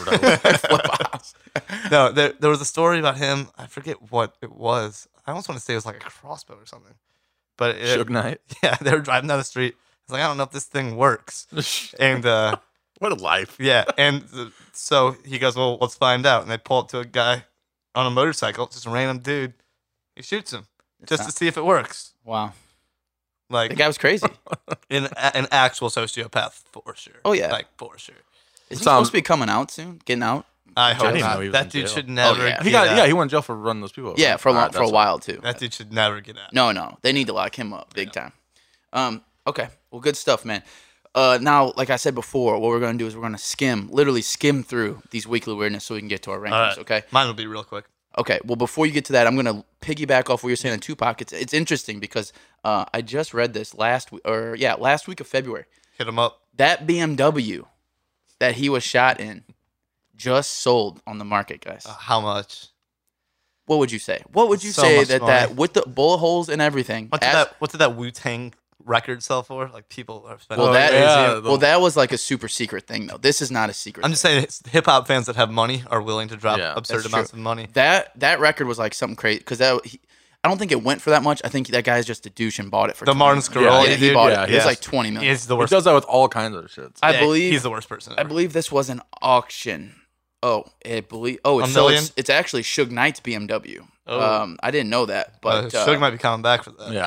weirdo. No, there there was a story about him. I forget what it was. I almost want to say it was like a crossbow or something. But it, Suge Knight. yeah, they were driving down the street. It's like, I don't know if this thing works. And uh, What a life. yeah, and uh, so he goes, well, let's find out. And they pull up to a guy on a motorcycle, just a random dude. He shoots him just not- to see if it works. Wow, Like the guy was crazy. an an actual sociopath for sure. Oh, yeah. like for sure. Is he Sounds- supposed to be coming out soon? Getting out? I I hope didn't not. know he was That in dude jail. should never. Oh, yeah. He get got out. yeah, he went in jail for running those people over. Yeah, for a, long, Alright, for a that's while too. That dude should never get out. No, no, they need to lock him up big time. Um, okay, well, good stuff, man. Uh, now, like I said before, what we're gonna do is we're gonna skim, literally skim through these weekly weirdness so we can get to our rankings. All right. Okay. Mine will be real quick. Okay. Well, before you get to that, I'm gonna piggyback off what you're saying on Tupac. It's it's interesting because uh, I just read this last week, or yeah, last week of February. Hit him up. That B M W that he was shot in just sold on the market, guys. Uh, how much? What would you say? What would you So say much that money. that with the bullet holes and everything? What did as- that? What did that Wu Tang record sell for? Like people are spending. Well, that crazy. yeah, the- well, that was like a super secret thing, though. This is not a secret. I'm just thing. saying, hip hop fans that have money are willing to drop Yeah, absurd that's amounts true. of money. that that record was like something crazy because that he, I don't think it went for that much. I think that guy's just a douche and bought it for The twenty Martin million. Scaroli Yeah, he dude, bought yeah, it. It was yeah. like twenty million. He's the He worst. does that with all kinds of shit. I Yeah, believe he's the worst person. I Ever. believe this was an auction. Oh, it believe. Oh, it's, A so million? it's it's actually Suge Knight's B M W. Oh. Um, I didn't know that, But but uh, Suge might be coming back for that. Yeah.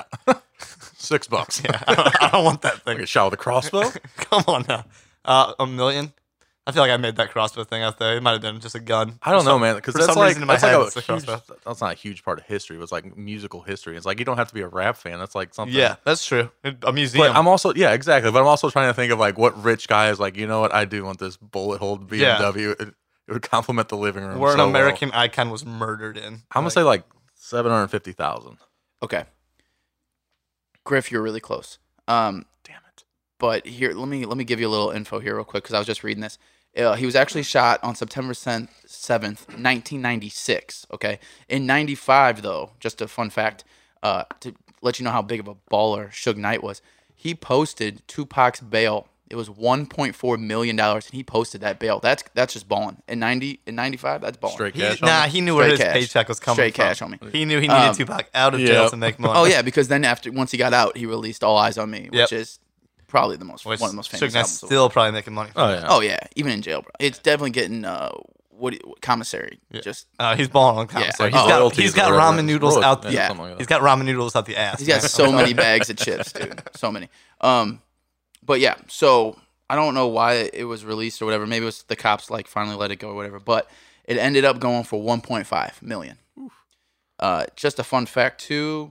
Six bucks. Yeah, I don't, I don't want that Like thing. a shot with a crossbow? Come on now, uh, a million. I feel like I made that crossbow thing out there. It might have been just a gun. I don't For know, some- man, because for that's some like reason in my that's like head, a it's a huge, crossbow. that's not a huge part of history. It was like musical history. It's like you don't have to be a rap fan. That's like something. Yeah, that's true. A museum. But I'm also yeah, exactly. But I'm also trying to think of like what rich guy is like. You know what? I do want this bullet hole B M W. It, it would complement the living room. Where an so well. American icon was murdered in. I'm gonna say like seven hundred fifty thousand. Okay. Griff, you're really close. Um, Damn it. but here, let me let me give you a little info here real quick because I was just reading this. Uh, he was actually shot on September seventh, nineteen ninety-six. Okay, in ninety-five though, just a fun fact uh, to let you know how big of a baller Suge Knight was. He posted Tupac's bail. It was one point four million dollars, and he posted that bail. That's that's just balling. In ninety in ninety-five, that's balling. Straight He, cash. nah, homie? he knew where Straight his cash. paycheck was coming Straight from. cash, homie. He knew he needed Um, Tupac out of yeah. jail to make money. Oh yeah, because then after once he got out, he released All Eyes on Me, which Yep. is probably the most Which one of the most Suge famous Knight's albums. of- still probably making money. Oh yeah. Oh yeah, even in jail, bro. It's definitely getting uh what, do you- commissary. Just Uh, he's balling on commissary. Yeah. He's Oh, got royalties he's or got whatever. ramen noodles Royalties, out the yeah. something like that. He's got ramen noodles out the ass. he's got man. so many bags of chips, dude. So many. Um, but yeah, so I don't know why it was released or whatever. Maybe it was the cops like finally let it go or whatever. But it ended up going for one point five million. Uh, just a fun fact too.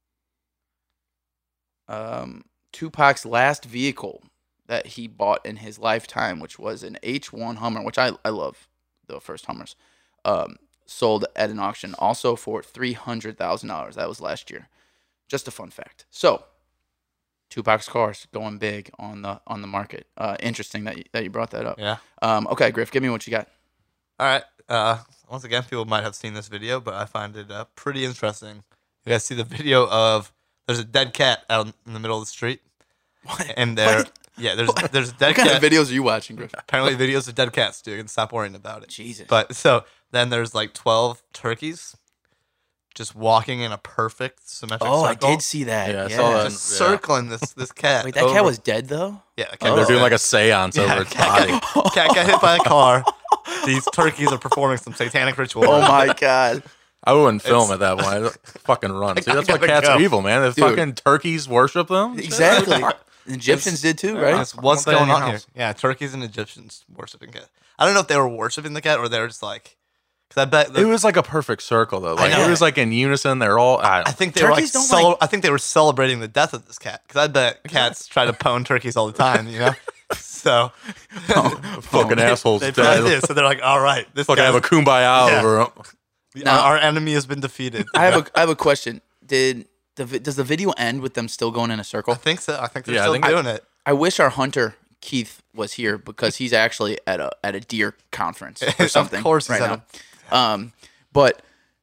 Um, Tupac's last vehicle that he bought in his lifetime, which was an H one Hummer, which I I love the first Hummers, um, sold at an auction also for three hundred thousand dollars. That was last year. Just a fun fact. So, Tupac's cars going big on the on the market. Uh, interesting that you, that you brought that up. Yeah. Um, okay, Griff, give me what you got. All right. Uh, once again, people might have seen this video, but I find it uh, pretty interesting. You guys see the video of there's a dead cat out in the middle of the street, What? and there, What? yeah, there's there's a dead What kind cat. of videos are you watching, Griff? Apparently, videos of dead cats, dude. And stop worrying about it. Jesus. But so then there's like twelve turkeys just walking in a perfect symmetric Oh, I circle. did see that. Yeah, I Yeah. saw that. Just Yeah. circling this this cat. Wait, that over- cat was dead though. yeah. The cat They're was doing dead. like a seance Yeah, over its cat body. got, cat got hit by a car. These turkeys are performing some satanic ritual. Oh my god. I wouldn't film It's- at that point. I'd fucking run. See, I that's why gotta cats go. are evil, man. If Dude. fucking turkeys worship them. Exactly. The Egyptians did too, right? That's what's I want that going in your on here. house. Yeah, turkeys and Egyptians worshiping cat. I don't know if they were worshiping the cat or they were just like, because I bet the, It was like a perfect circle though. Like know. it was like in unison. They're all. I, I think they Turkeys were like, don't cele- like- I think they were celebrating the death of this cat because I bet cats try to pwn turkeys all the time, you know. So fucking assholes. they dead. probably did. So they're like, all right, this Fucking guy, have a kumbaya Yeah. over 'em. Now- our enemy has been defeated. I have a I have a question. Did the vi- does the video end with them still going in a I circle? think so. I think they're Yeah, I still think- doing it. I wish our hunter Keith was here because he's actually at a at a deer conference or Of something. course he's right at now. Um, but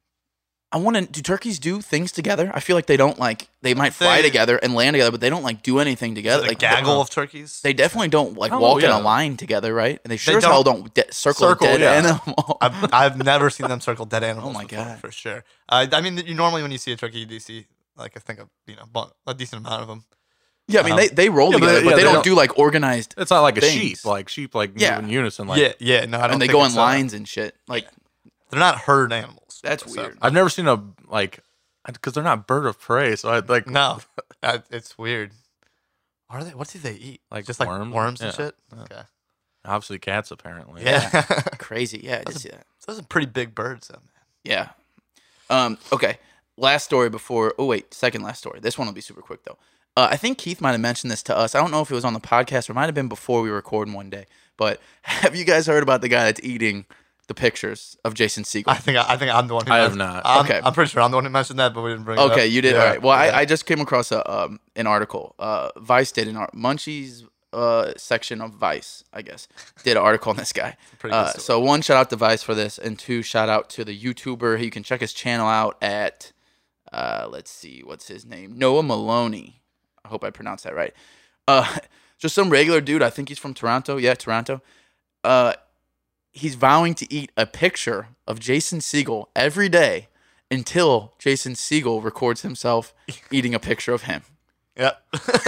I want to. Do turkeys do things together? I feel like they don't like. They might fly They- together and land together, but they don't like do anything together. The Like gaggle of turkeys. They definitely don't like Oh, walk in yeah. a line together, right? And they sure as don't- hell don't de- circle, Circle, a dead yeah. animal. I've, I've never seen them circle dead animals. Oh my before, God. for sure. Uh, I mean, you normally when you see a turkey, you do see like I think a you know bu- a decent amount of them. yeah, I mean Um, they, they roll yeah, but together, they- but yeah, they, they don't, don't- do like organized, It's not like a Things. sheep. Like sheep, like Yeah. move in unison. Like yeah, yeah. No, I don't. and they think go in it's, uh, lines and shit. Like They're not herd animals. that's So- weird. I've never seen a like because they're not bird of prey. So I like No, Uh, it's weird. Are they? What do they eat? Like just like worms? worms and Yeah. shit. Yeah. Okay. obviously cats apparently. Yeah. Crazy. Yeah, I did see that. Those are pretty big birds, though, man. Yeah. Um. Okay. Last story before. Oh wait, second last story. This one will be super quick though. Uh, I think Keith might have mentioned this to us. I don't know if it was on the podcast or it might have been before we were recording one day. But have you guys heard about the guy that's eating the pictures of Jason Segel? I think I, I think I'm the one. Who I have mentioned- not. I'm, Okay. I'm pretty sure I'm the one who mentioned that, but we didn't bring it up. Okay, you did. Yeah. All right. Well, Yeah. I, I just came across a um, an article. Uh, Vice did an art. Munchie's uh, section of Vice, I guess, did an article on this guy. pretty good Uh, story. so one, shout out to Vice for this, and two, shout out to the YouTuber. You can check his channel out at, uh, let's see, what's his name? Noah Maloney. I hope I pronounced that right. Uh, just some regular dude. I think he's from Toronto. Yeah, Toronto. Uh, he's vowing to eat a picture of Jason Segel every day until Jason Segel records himself eating a picture of him. Yep.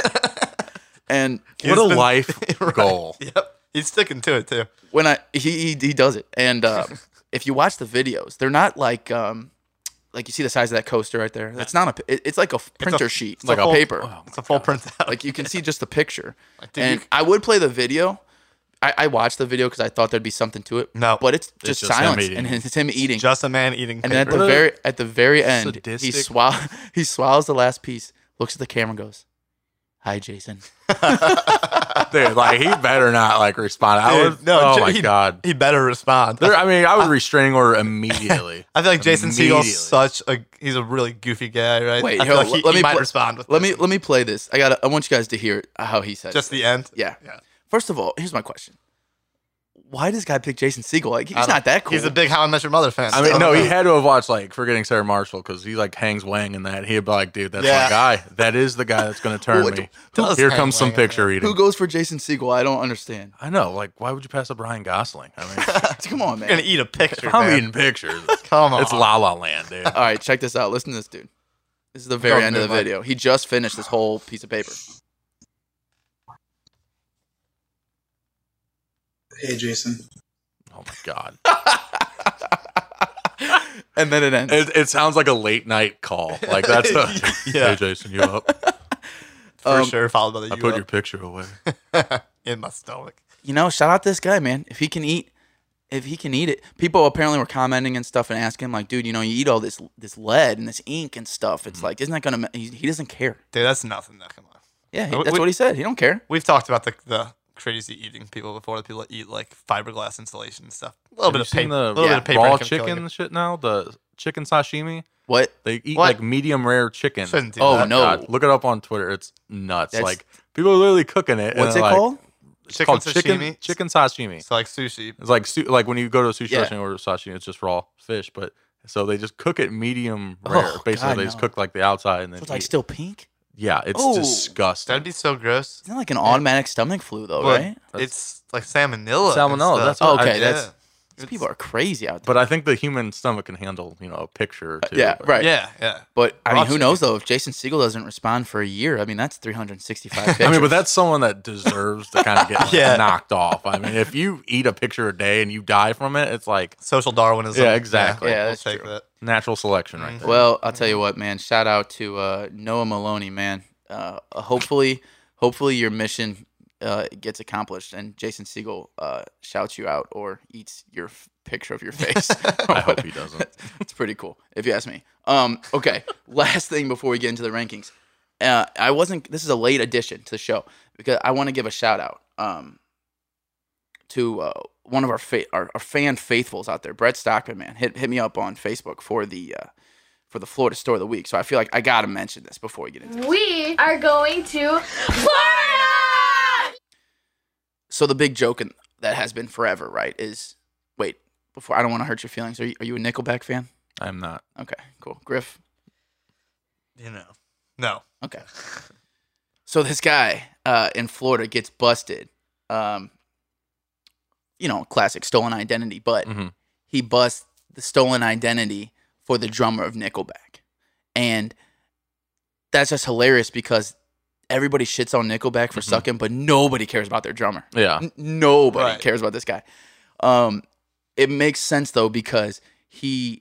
And What a He's been- life Right. goal. Yep. He's sticking to it too. when I he he, he does it, and uh, if you watch the videos, they're not like um like you see the size of that coaster right there. That's not a. it- It's like a printer sheet, it's like a a whole- paper. Oh, It's a full printout. Like you can see just the picture. dude, And you- I would play the video, I, I watched the video because I thought there'd be something to it. No. but it's just, just him silence eating. and it's him eating. Just a man eating and paper. then at the What a very at the very end, he sadistic- swallow he swallows the last piece, looks at the camera, and goes, "Hi, Jason." Dude, like he better not like respond. I Dude, would, no, oh J- my he- god. He better respond. There, I mean, I would restraining order immediately. I feel like Jason Immediately. Segel's such a he's a really goofy guy, right? Wait, I feel hold- like he, let he me might pl- respond with Let me this. let me play this. I got I want you guys to hear how he says just it. the end. Yeah. Yeah. First of all, here's my question. Why does this guy pick Jason Segel? Like I he's don't- not that cool. He's a big How I Met Your Mother fan. I mean, so- no, he had to have watched like Forgetting Sarah Marshall because he like hangs Wang in that. He'd be like, dude, that's Yeah. my guy. That is the guy that's going to turn Who- me. does Here hang comes some Wang in picture that? eating. Who goes for Jason Segel? I don't understand. I know. Like, why would you pass up Ryan Gosling? I mean, Come on, You're gonna man. eat a picture. I'm man. eating pictures. Come on. It's La La Land, dude. All right, check this out. Listen to this, dude. This is the very Go, end of the man, Mike. video. He just finished this whole piece of paper. Hey, Jason. Oh my god. And then it ends. It, it sounds like a late night call. Like that's a Yeah. Hey Jason, you up? For Um, sure. Followed by the I you put up your picture away. in my stomach. You know, shout out this guy, man. If he can eat, if he can eat it. People apparently were commenting and stuff and asking him, like, dude, you know, you eat all this this lead and this ink and stuff. It's like, isn't that gonna? ma-" He, he doesn't care. Dude, that's nothing. That come on. Yeah, he, We- that's what he said. He don't care. We've talked about the the crazy eating people before. The people that eat like fiberglass insulation and stuff. A little Have bit you of seen paper. the A little yeah, bit of paper raw can kill you. chicken shit now? The chicken sashimi? What? They eat What? like medium rare chicken. Shouldn't do Oh, that. no. God, look it up on Twitter. It's nuts. That's- like people are literally cooking it. and What's it they're like- called? It's Chicken called chicken sashimi? chicken sashimi. So like sushi. It's like su- like when you go to a sushi Yeah. restaurant and order sashimi, it's just raw fish. But so they just cook it medium Oh, rare. Basically, God, they just no. cook like the outside and then So it's like eat. still pink. yeah, it's Oh. disgusting. That'd be so gross. Isn't that like an automatic stomach flu though, But right? it's like salmonella. and Salmonella, stuff. that's what Okay, I- that's- Yeah. These It's- people are crazy out there. But I think the human stomach can handle you know a picture or two. yeah, but- right. Yeah, yeah. But I Raw mean, who chicken. knows though? If Jason Segel doesn't respond for a year, I mean, that's three hundred sixty-five pictures. I mean, but that's someone that deserves to kind of get like, Yeah. knocked off. I mean, if you eat a picture a day and you die from it, it's like Social Darwinism. Yeah, exactly. Yeah, we'll that's take true. that. natural selection right there. Well, I'll tell you what, man. Shout out to uh, Noah Maloney, man. Uh, hopefully, hopefully your mission uh, gets accomplished, and Jason Segel uh, shouts you out or eats your f- picture of your face. I hope he doesn't. It's pretty cool, if you ask me. Um, okay, last thing before we get into the rankings. Uh, I wasn't. This is a late addition to the show because I want to give a shout out um, to uh, one of our, fa- our our fan faithfuls out there, Brett Stockman. Man, hit hit me up on Facebook for the uh, for the Florida Store of the Week. So I feel like I gotta mention this before we get into it. We are going to Florida! So the big joke in, that has been forever, right? Is wait before I don't want to hurt your feelings. Are you are you a Nickelback fan? I'm not. Okay, cool. Griff. You know. No. Okay. So this guy uh, in Florida gets busted. Um, you know, classic stolen identity, but Mhm. he busts the stolen identity for the drummer of Nickelback. And that's just hilarious because everybody shits on Nickelback for Mhm. sucking, but nobody cares about their drummer. Yeah. N- nobody Right. cares about this guy. Um, it makes sense though because he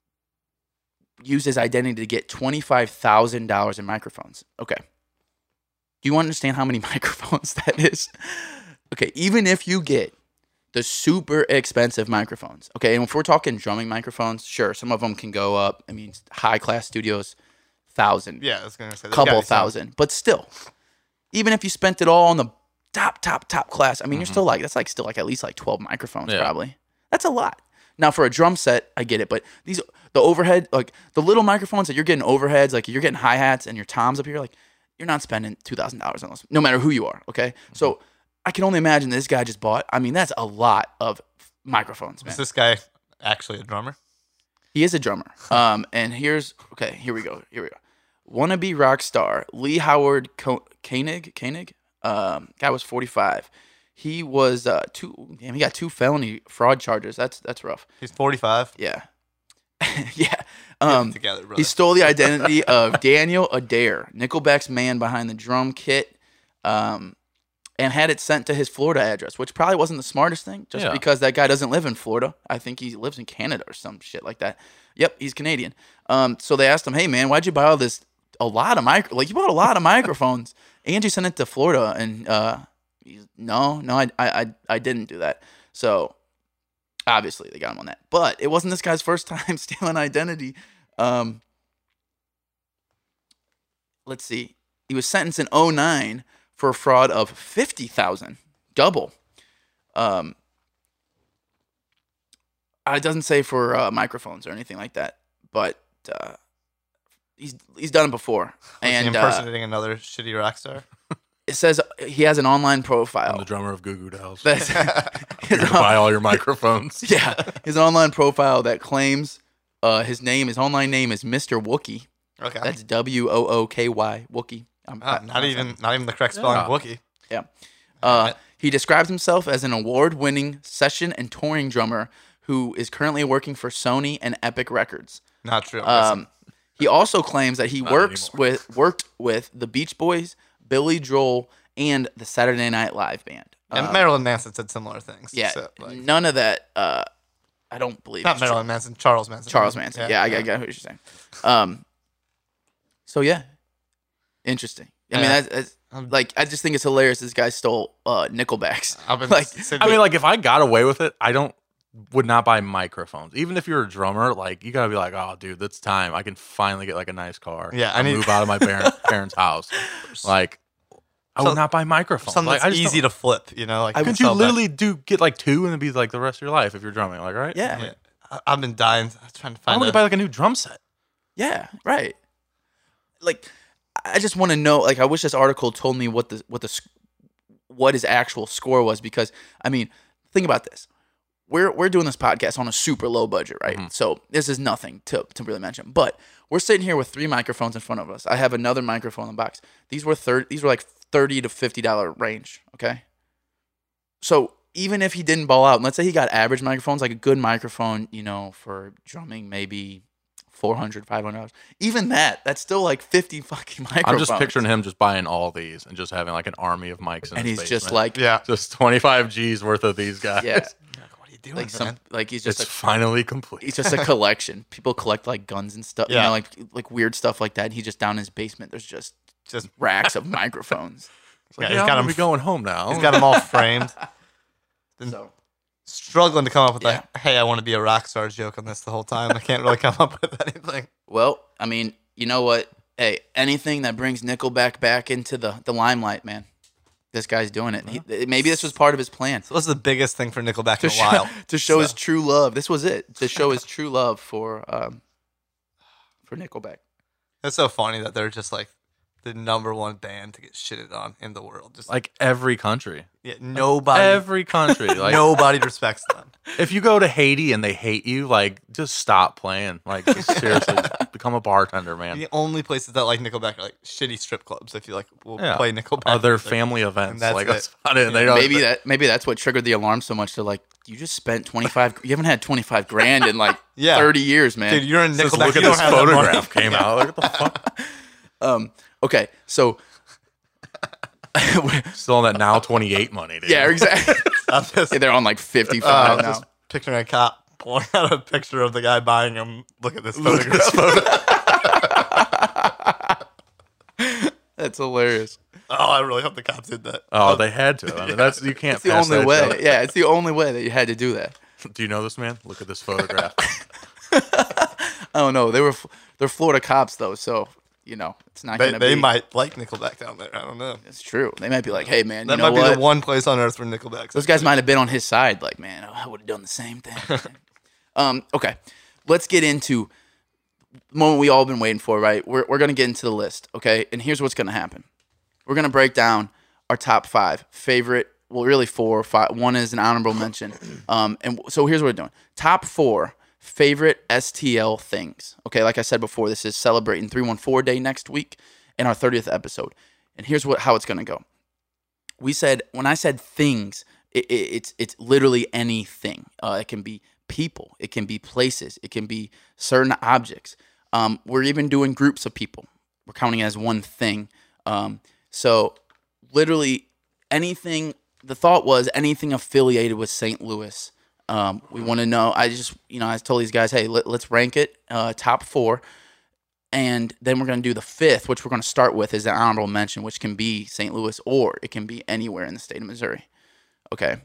used his identity to get twenty-five thousand dollars in microphones. Okay. Do you understand how many microphones that is? Okay, even if you get the super expensive microphones, okay, and if we're talking drumming microphones, sure, some of them can go up. I mean, high class studios, thousand, Yeah, I was gonna say. there's couple gotta be some- thousand, but still, even if you spent it all on the top, top, top class, I mean, you're still like that's like still like at least like twelve microphones, Yeah. probably. That's a lot. Now for a drum set, I get it, but these the overhead, like the little microphones that you're getting overheads, like you're getting hi hats and your toms up here, like you're not spending two thousand dollars on those, no matter who you are. Okay, so I can only imagine this guy just bought. I mean, that's a lot of microphones, man. Is this guy actually a drummer? He is a drummer. Um, and here's okay. Here we go. Here we go. Wannabe rock star Lee Howard Co- Koenig. Koenig. Um, guy was forty-five. He was uh two. Damn, he got two felony fraud charges. That's that's rough. He's forty-five. Yeah. yeah. Get Um, it together, brother. he stole the identity of Daniel Adair, Nickelback's man behind the drum kit, um, and had it sent to his Florida address, which probably wasn't the smartest thing, just Yeah. because that guy doesn't live in Florida. I think he lives in Canada or some shit like that. Yep, he's Canadian. Um, so they asked him, "Hey man, why'd you buy all this? A lot of micro, like you bought a lot of microphones, and you sent it to Florida, and uh, He's, no, no, I, I, I, I didn't do that. So obviously they got him on that. But it wasn't this guy's first time stealing identity. Um, let's see. He was sentenced in oh nine for a fraud of fifty thousand dollars, double. Um, it doesn't say for uh, microphones or anything like that, but uh, he's he's done it before. And And uh, impersonating another shitty rock star. it says he has an online I'm profile. the drummer of Goo Goo Dolls. That's, Here to buy all your microphones. yeah, his online profile that claims uh, his name, his online name is Mister Wookie. Okay. That's W O O K Y, Wookie. I'm, Ah, not even not even the correct spelling of Yeah. Wookiee. Yeah. Uh, he describes himself as an award-winning session and touring drummer who is currently working for Sony and Epic Records. Not true. Um, he also claims that he Not works anymore. with worked with the Beach Boys, Billy Joel, and the Saturday Night Live band. and Uh, Marilyn Manson said similar things. yeah, so, like, none of that. Uh, I don't believe not is true. Marilyn Manson, Charles Manson. Charles Manson. Yeah, I, I get what you're saying. Um, so yeah, interesting. I mean, Yeah. that's, that's Um, like I just think it's hilarious. This guy stole uh, Nickelbacks. I've been like, Sid- I mean, like if I got away with it, I don't would not buy microphones. Even if you're a drummer, like you gotta be like, oh, dude, it's time. I can finally get like a nice car. Yeah, I I'll need- move out of my parent, parents' house. Like, I So- would not buy microphones. something Like, that's I just easy don't- to flip. You know, like I Couldn't sell you back- literally do get like two and it'd be like the rest of your life if you're drumming? Like, right? yeah, Yeah. I- I've been dying. I was trying to I find. want a- to buy like a new drum set. yeah, right. Like, I just want to know. Like, I wish this article told me what the what the sc- what his actual score was, because I mean, think about this. We're we're doing this podcast on a super low budget, right? Mm-hmm. So this is nothing to to really mention. But we're sitting here with three microphones in front of us. I have another microphone in the box. These were thirty. These were like thirty to fifty dollar range. Okay. So even if he didn't ball out, and let's say he got average microphones, like a good microphone, you know, for drumming, maybe four hundred, five hundred dollars. Even that, that's still like fifty fucking microphones. I'm just picturing him just buying all these and just having like an army of mics in and his he's just basement. like, Yeah. just twenty-five G's worth of these guys. yeah, What are you doing, like some, man? like he's just It's a, finally complete. he's just a collection. People collect like guns and stuff, you Yeah. know, like like weird stuff like that. And he's just down in his basement. There's just Just racks of microphones. It's like, Yeah, yeah, he's got I'm him- gonna be going home now. he's got them all framed. Been So struggling to come up with Yeah. a "Hey, I want to be a rock star" joke on this the whole time. I can't really come up with anything. well, I mean, you know what? Hey, anything that brings Nickelback back into the the limelight, man. This guy's doing it. He, maybe this was part of his plan. So this is the biggest thing for Nickelback to in a show, while. to show his So- true love. This was it. To show his true love for um for Nickelback. It's so funny that they're just like the number one band to get shitted on in the world. Just like Like every country, yeah, nobody, every country. Like nobody respects them. if you go to Haiti and they hate you, like just stop playing. Like just seriously, just become a bartender, man. The only places that like Nickelback are like shitty strip clubs. I feel like we'll Yeah. play Nickelback. Other with their- family events, that's like it. that's about it. And they don't, Maybe that maybe that's what triggered the alarm so much. To like, you just spent twenty five. You haven't had twenty five grand in like Yeah. thirty years, man. Dude, you're in Just Nickelback. look You at don't this have that money. photograph came out. Like, what the fuck? um. Okay. So. Still on that now twenty-eight money, dude. yeah. Exactly. I'm just, They're on like fifty uh, five I'm now. just picturing a cop pulling out a picture of the guy buying him. Look at this photograph. That's hilarious. Oh, I really hope the cops did that. Oh, they had to. I mean, that's you can't. It's the pass only that way. joke. Yeah, it's the only way that you had to do that. Do you know this man? Look at this photograph. I don't know. They were they're Florida cops though, so you know it's not They, gonna they be. might like Nickelback down there. I don't know. It's true. They might be like, hey man, That you know might be what? the one place on earth where Nickelback's. Those guys might have been on his side. Like, man, I would have done the same thing. um, okay, let's get into the moment we all been waiting for. Right, we're we're gonna get into the list. Okay, and here's what's gonna happen. We're gonna break down our top five favorite. Well, really four or five. One is an honorable mention. Um, and so here's what we're doing. Top four favorite S T L things. Okay, like I said before, this is celebrating three one four Day next week and our thirtieth episode. And here's what how it's gonna go. We said when I said things, it, it, it's it's literally anything. Uh, it can be people, it can be places, it can be certain objects. Um, we're even doing groups of people. We're counting it as one thing. Um, so literally anything. The thought was anything affiliated with Saint Louis. Um, we want to know. I just, you know, I told these guys, hey, let, let's rank it uh, top four. And then we're going to do the fifth, which we're going to start with is an honorable mention, which can be Saint Louis or it can be anywhere in the state of Missouri. Okay.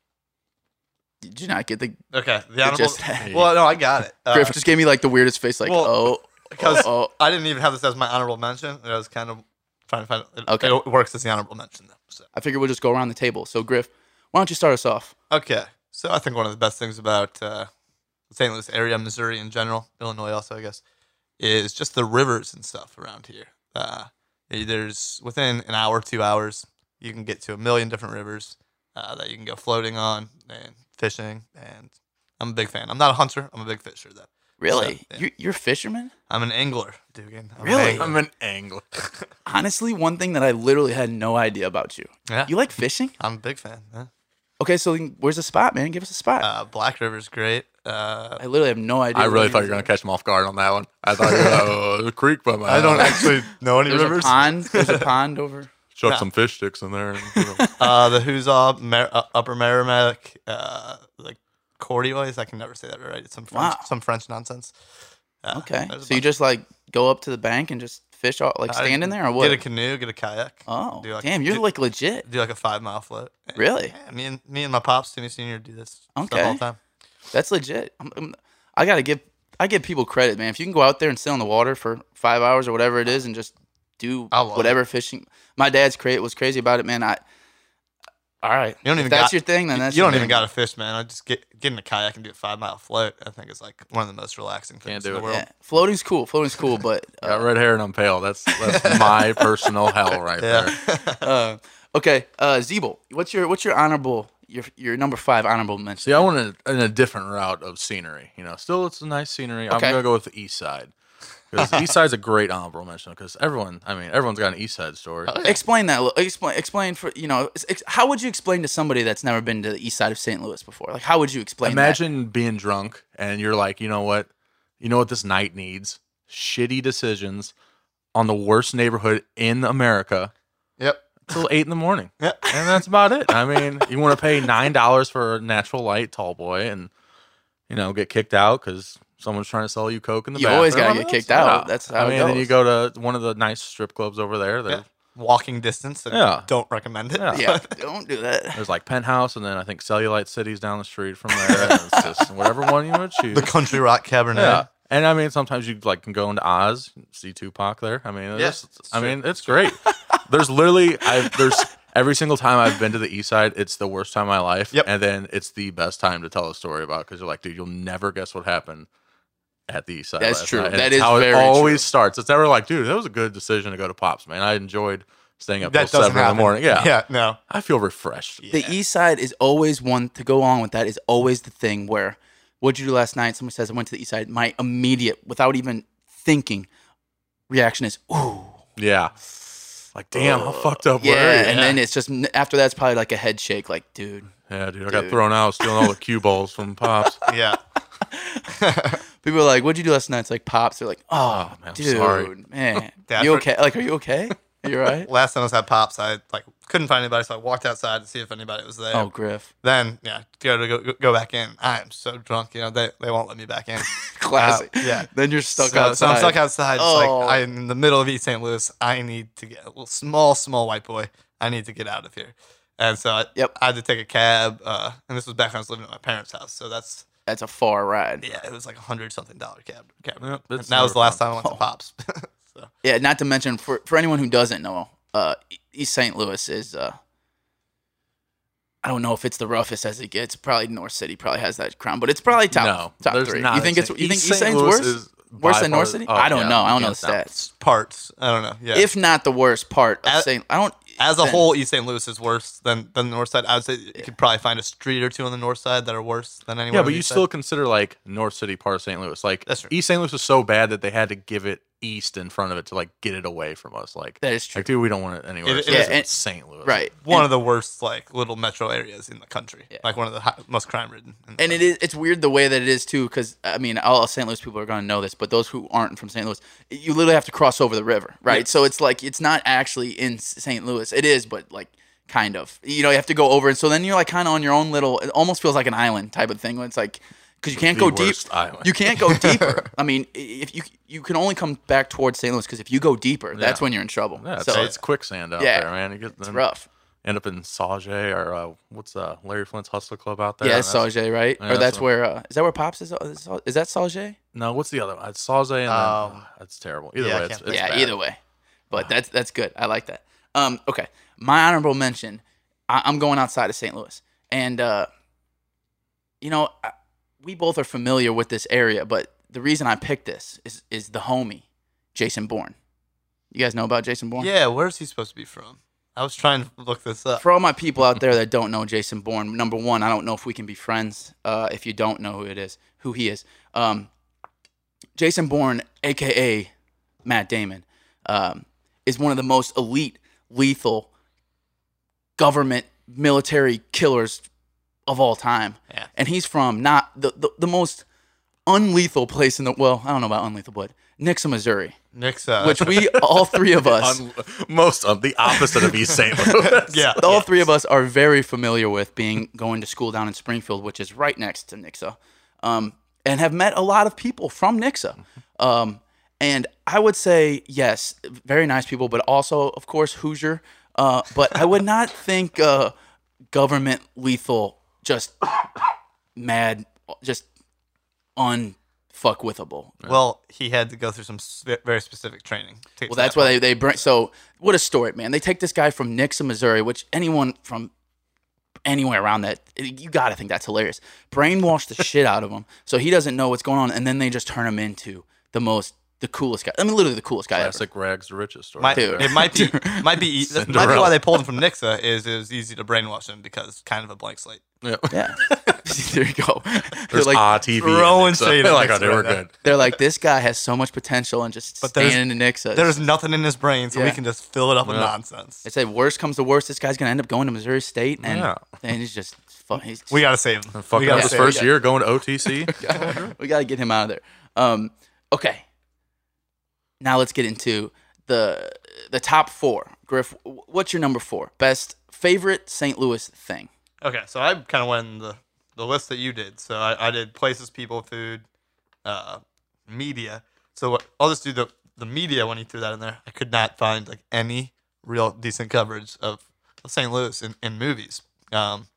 Did you not get the... Okay. The honorable. just- well, no, I got it. Uh, Griff just gave me like the weirdest face, like, well, oh, because oh, I didn't even have this as my honorable mention. I was kind of trying to find it. Okay. It works as the honorable mention, though. So. I figured we'll just go around the table. So, Griff, why don't you start us off? Okay. So I think one of the best things about uh, the Saint Louis area, Missouri in general, Illinois also, I guess, is just the rivers and stuff around here. Uh, there's within an hour, two hours, you can get to a million different rivers uh, that you can go floating on and fishing. And I'm a big fan. I'm not a hunter. I'm a big fisher, though. Really? So, yeah. you're, you're a fisherman? I'm an angler, Dugan. I'm an Really? angler. I'm an angler. Honestly, one thing that I literally had no idea about you. Yeah. You like fishing? I'm a big fan. Yeah. Okay, so where's the spot, man? Give us a spot. Uh, Black River's great. Uh, I literally have no idea. I what really any thought of you were these gonna catch him off guard on that one. I thought you were like, oh, the creek by my I don't house. actually know any There's rivers. a pond. There's a pond over. Chuck Nah. some fish sticks in there. And, you know. Uh, the Huzzah, Mer- uh, Upper Merrimack, uh, like Corduroys. I can never say that right. It's some French, Wow. some French nonsense. Uh, Okay, there's a so you bunch. just like go up to the bank and just fish, all, like I stand in there, or what? Get a canoe, get a kayak. Oh, do like- damn, you're do- like legit. Do like a five mile float. Really? Yeah, me and me and my pops, Timmy Senior, do this stuff Okay. all the time. That's legit. I'm, I'm- I gotta give I give people credit, man. If you can go out there and sit on the water for five hours or whatever it is, and just do I love whatever fishing. My dad's cra- was crazy about it, man. I. All right. You don't If even that's got- your thing, then that's you your don't even thing. got to fish, man. I just get get in a kayak and do a five mile float. I think it's like one of the most relaxing things do in the it. world. Yeah, floating's cool. Floating's cool, but Got uh, red hair and I'm pale. That's that's my personal hell right there. Yeah. uh, okay. Uh, Zeeble, what's your what's your honorable your your number five honorable mention? See, I went in, in a different route of scenery. You know, still it's a nice scenery. I'm Okay. gonna go with the east side because the east side's a great honorable mention because everyone, I mean, everyone's got an east side story. Explain that. a little- Explain. Explain for you know. ex- How would you explain to somebody that's never been to the east side of Saint Louis before? Like, how would you explain? Imagine being drunk and you're like, you know what, you know what this night needs? Shitty decisions on the worst neighborhood in America Yep. till eight in the morning. Yeah. And that's about it. I mean, you want to pay nine dollars for a natural light tall boy, and you know get kicked out because someone's trying to sell you coke in the You bathroom. always gotta I get mean, kicked that's- out. yeah. That's how I it mean, then goes. you go to one of the nice strip clubs over there. There's, Yeah. Walking distance. I Yeah. Don't recommend it. Yeah. Yeah, don't do that. there's like Penthouse, and then I think Cellulite City's down the street from there. And it's just whatever one you would choose. The Country Rock Cabernet. Yeah. And I mean, sometimes you like can go into Oz, see Tupac there. I mean, Yes, it's, it's I true. mean, it's great. There's literally, I there's every single time I've been to the East Side, it's the worst time of my life. Yep. And then it's the best time to tell a story about because you're like, dude, you'll never guess what happened at the East Side. That's last true. night. And That it's is how very it always true. starts. It's never like, dude, that was a good decision to go to Pops, man. I enjoyed staying up That till doesn't seven happen. in the morning. Yeah. Yeah. No. I feel refreshed. The east side is always one to go on with that is always the thing where what'd you do last night? Someone says I went to the east side. My immediate, without even thinking, reaction is ooh. Yeah. Like, damn, how fucked up Yeah, were you? and then it's just after that's probably like a head shake, like dude. Yeah, dude, I got Dude. thrown out stealing all the cue balls from Pops. Yeah. People are like, "What'd you do last night?" It's like pops. They're like, "Oh, man, I'm dude, sorry." man, Dad, you for- okay? Like, are you okay? You all right?" Last time I was at Pops, I like couldn't find anybody, so I walked outside to see if anybody was there. Oh, Griff, Then yeah, go to go, go back in. I am so drunk, you know they they won't let me back in. classic. Uh, yeah. Then you're stuck so, outside. So I'm stuck outside. It's Oh. like I'm in the middle of East Saint Louis. I need to get a little small, small white boy. I need to get out of here. And so I, Yep. I had to take a cab. Uh, and this was back when I was living at my parents' house. So that's That's a far ride. yeah, it was like a hundred something dollar cab. cab. Yep, And it's that was never the last fun. time I went to Pops. so Yeah, not to mention for for anyone who doesn't know, uh, East Saint Louis is uh, I don't know if it's the roughest as it gets. Probably North City probably has that crown, but it's probably top No, top there's three. not You think a it's Saint- you think East East Saint Saint's Louis worse? is Worse by than North far- City? oh, I don't yeah, know. I don't know hands the down. stats. parts. I don't know. Yeah. If not the worst part of As- Saint, I don't as a then- whole, East Saint Louis is worse than, than the north side. I would say you could probably find a street or two on the north side that are worse than anywhere. Yeah, on but the you east still side. consider like North City part of Saint Louis. Like That's true. East Saint Louis was so bad that they had to give it east in front of it to like get it away from us. Like, That is true. like dude, we don't want it anywhere. It- so it it's is- and- Saint Louis. Right. one And- of the worst like little metro areas in the country. Yeah. Like one of the high, most crime ridden. And it is it's weird the way that it is too, because I mean all Saint Louis people are gonna know this, but those who aren't from Saint Louis, you literally have to cross over the river, right? Yeah. So it's like it's not actually in Saint Louis. It is, but like kind of. You know, you have to go over, and so then you're like kind of on your own little. It almost feels like an island type of thing. When it's like because you can't The go deep. worst island. You can't go deeper. I mean, if you you can only come back towards Saint Louis because if you go deeper, that's Yeah. when you're in trouble. Yeah, it's, so it's quicksand out yeah, there, man. You get it's then rough. End up in Sauget or uh, what's uh, Larry Flint's Hustler Club out there. Yeah, and it's that's- Sauget, right? yeah, or that's that's what- where uh, is that where Pops is? Is is that Sauget? No, what's the other one? It's Sauget and Um, then, that's terrible. Either yeah, I way, it's, can't it's yeah, bad. either way. But that's that's good. I like that. Um, okay, my honorable mention. I, I'm going outside of Saint Louis, and uh, you know, I, we both are familiar with this area, but the reason I picked this is is the homie, Jason Bourne. You guys know about Jason Bourne? Yeah, where's he supposed to be from? I was trying to look this up. For all my people out there that don't know Jason Bourne, number one, I don't know if we can be friends. Uh, if you don't know who it is, who he is, um, Jason Bourne, aka Matt Damon, um, is one of the most elite, lethal government military killers of all time. Yeah. And he's from not the, the, the most unlethal place in the well, I don't know about unlethal, but Nixa, Missouri, Nick's, uh, which we all three of us. Un- most of the opposite of East Saint Louis. yeah, all yeah. three of us are very familiar with being going to school down in Springfield, which is right next to Nixa, um, and have met a lot of people from Nixa. Um, and I would say, yes, very nice people, but also, of course, Hoosier. Uh, but I would not think uh, government lethal, just mad, just unfuckwithable. Well, he had to go through some s- very specific training. to get Well, to that's that why point. they, they bring. So, what a story, man. They take this guy from Nixa, Missouri, which anyone from anywhere around that, you got to think that's hilarious. Brainwash the shit out of him so he doesn't know what's going on, and then they just turn him into the most, the coolest guy. I mean, literally the coolest guy ever. Classic rags to riches story. Might, Dude. it might be might be e- that might be Cinderella. why they pulled him from Nixa is it was easy to brainwash him because kind of a blank slate. Yeah. Yeah. there you go. They're There's like, ah T V. in throwing it, so shade they're at like, oh, Nixa they were right now. good. they're like, this guy has so much potential and just But there's- staying in the Nixa. There's nothing in his brain, so Yeah. we can just fill it up with Yeah. nonsense. They said, worst comes to worst, this guy's going to end up going to Missouri State, and, Yeah. and he's just, fu- he's We gotta save him. Fucking we up gotta his save first him. year going to O T C. we got to get him out of there. Um, okay. Now let's get into the the top four. Griff, what's your number four? Best favorite Saint Louis thing? Okay, so I kind of went in the, the list that you did. So I, I did places, people, food, uh, media. So what, I'll just do the, the media when you threw that in there. I could not find like any real decent coverage of, of Saint Louis in, in movies. Um,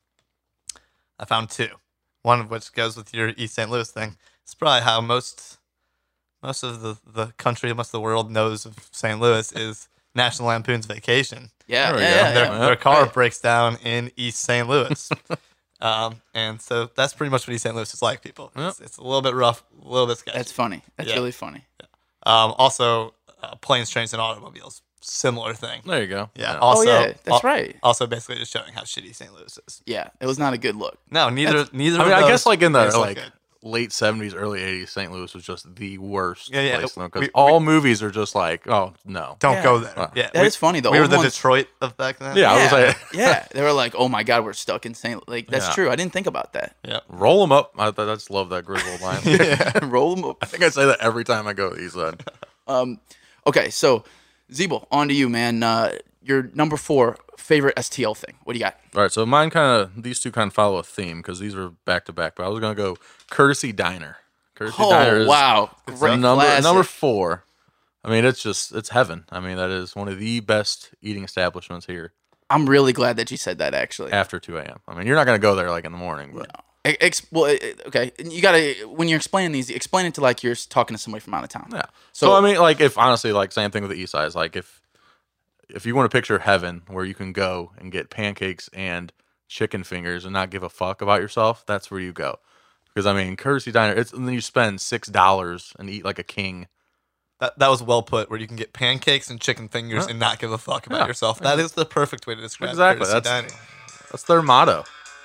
I found two. One of which goes with your East Saint Louis thing. It's probably how most most of the, the country, most of the world knows of Saint Louis is National Lampoon's Vacation. Yeah, There we yeah, go. yeah, Their, yeah. their car Right. breaks down in East Saint Louis. um, and so that's pretty much what East Saint Louis is like, people. It's, it's a little bit rough, a little bit sketchy. That's funny. That's Yeah. really funny. Um, also, uh, planes, trains, and automobiles. Similar thing. There you go. Yeah. Yeah. Also, oh yeah, that's al- right. Also, basically just showing how shitty Saint Louis is. Yeah, it was not a good look. No, neither. Neither. I mean, of I those guess like in the places look like good. late seventies, early eighties, Saint Louis was just the worst Yeah, yeah. place because We- all movies are just like, oh no. Don't Yeah. go there. Uh, yeah, That is funny, though. We were Old the ones- Detroit of back then. Yeah, I was yeah, like, yeah. They were like, "Oh my God, we're stuck in Saint." Like that's Yeah. true. I didn't think about that. Yeah. roll them up. I, I just love that Griswold line. Roll them up. I think I say that every time I go to the East Side. Um, okay, so Zeeble, on to you, man. Uh, your number four favorite S T L thing. What do you got? All right, so mine kind of these two kind of follow a theme because these are back to back. But I was gonna go Courtesy Diner. Courtesy Diner Oh is wow, great number classic. number four. I mean, it's just it's heaven. I mean, that is one of the best eating establishments here I'm really glad that you said that. Actually, after two a.m. I mean, you're not gonna go there like in the morning, but E- Ex- well, eh, eh, okay. You gotta when you're explaining these, explain it to like you're talking to somebody from out of town. yeah. So- So, I mean, like if honestly, like same thing with the East Side. Is like if if you want to picture heaven where you can go and get pancakes and chicken fingers and not give a fuck about yourself, that's where you go. Because I mean, Courtesy Diner, it's and then you spend six dollars and eat like a king. That, that was well put, where you can get pancakes and chicken fingers Yeah. and not give a fuck about Yeah. yourself. That is the perfect way to describe Exactly, Courtesy that's- Dining. That's their motto.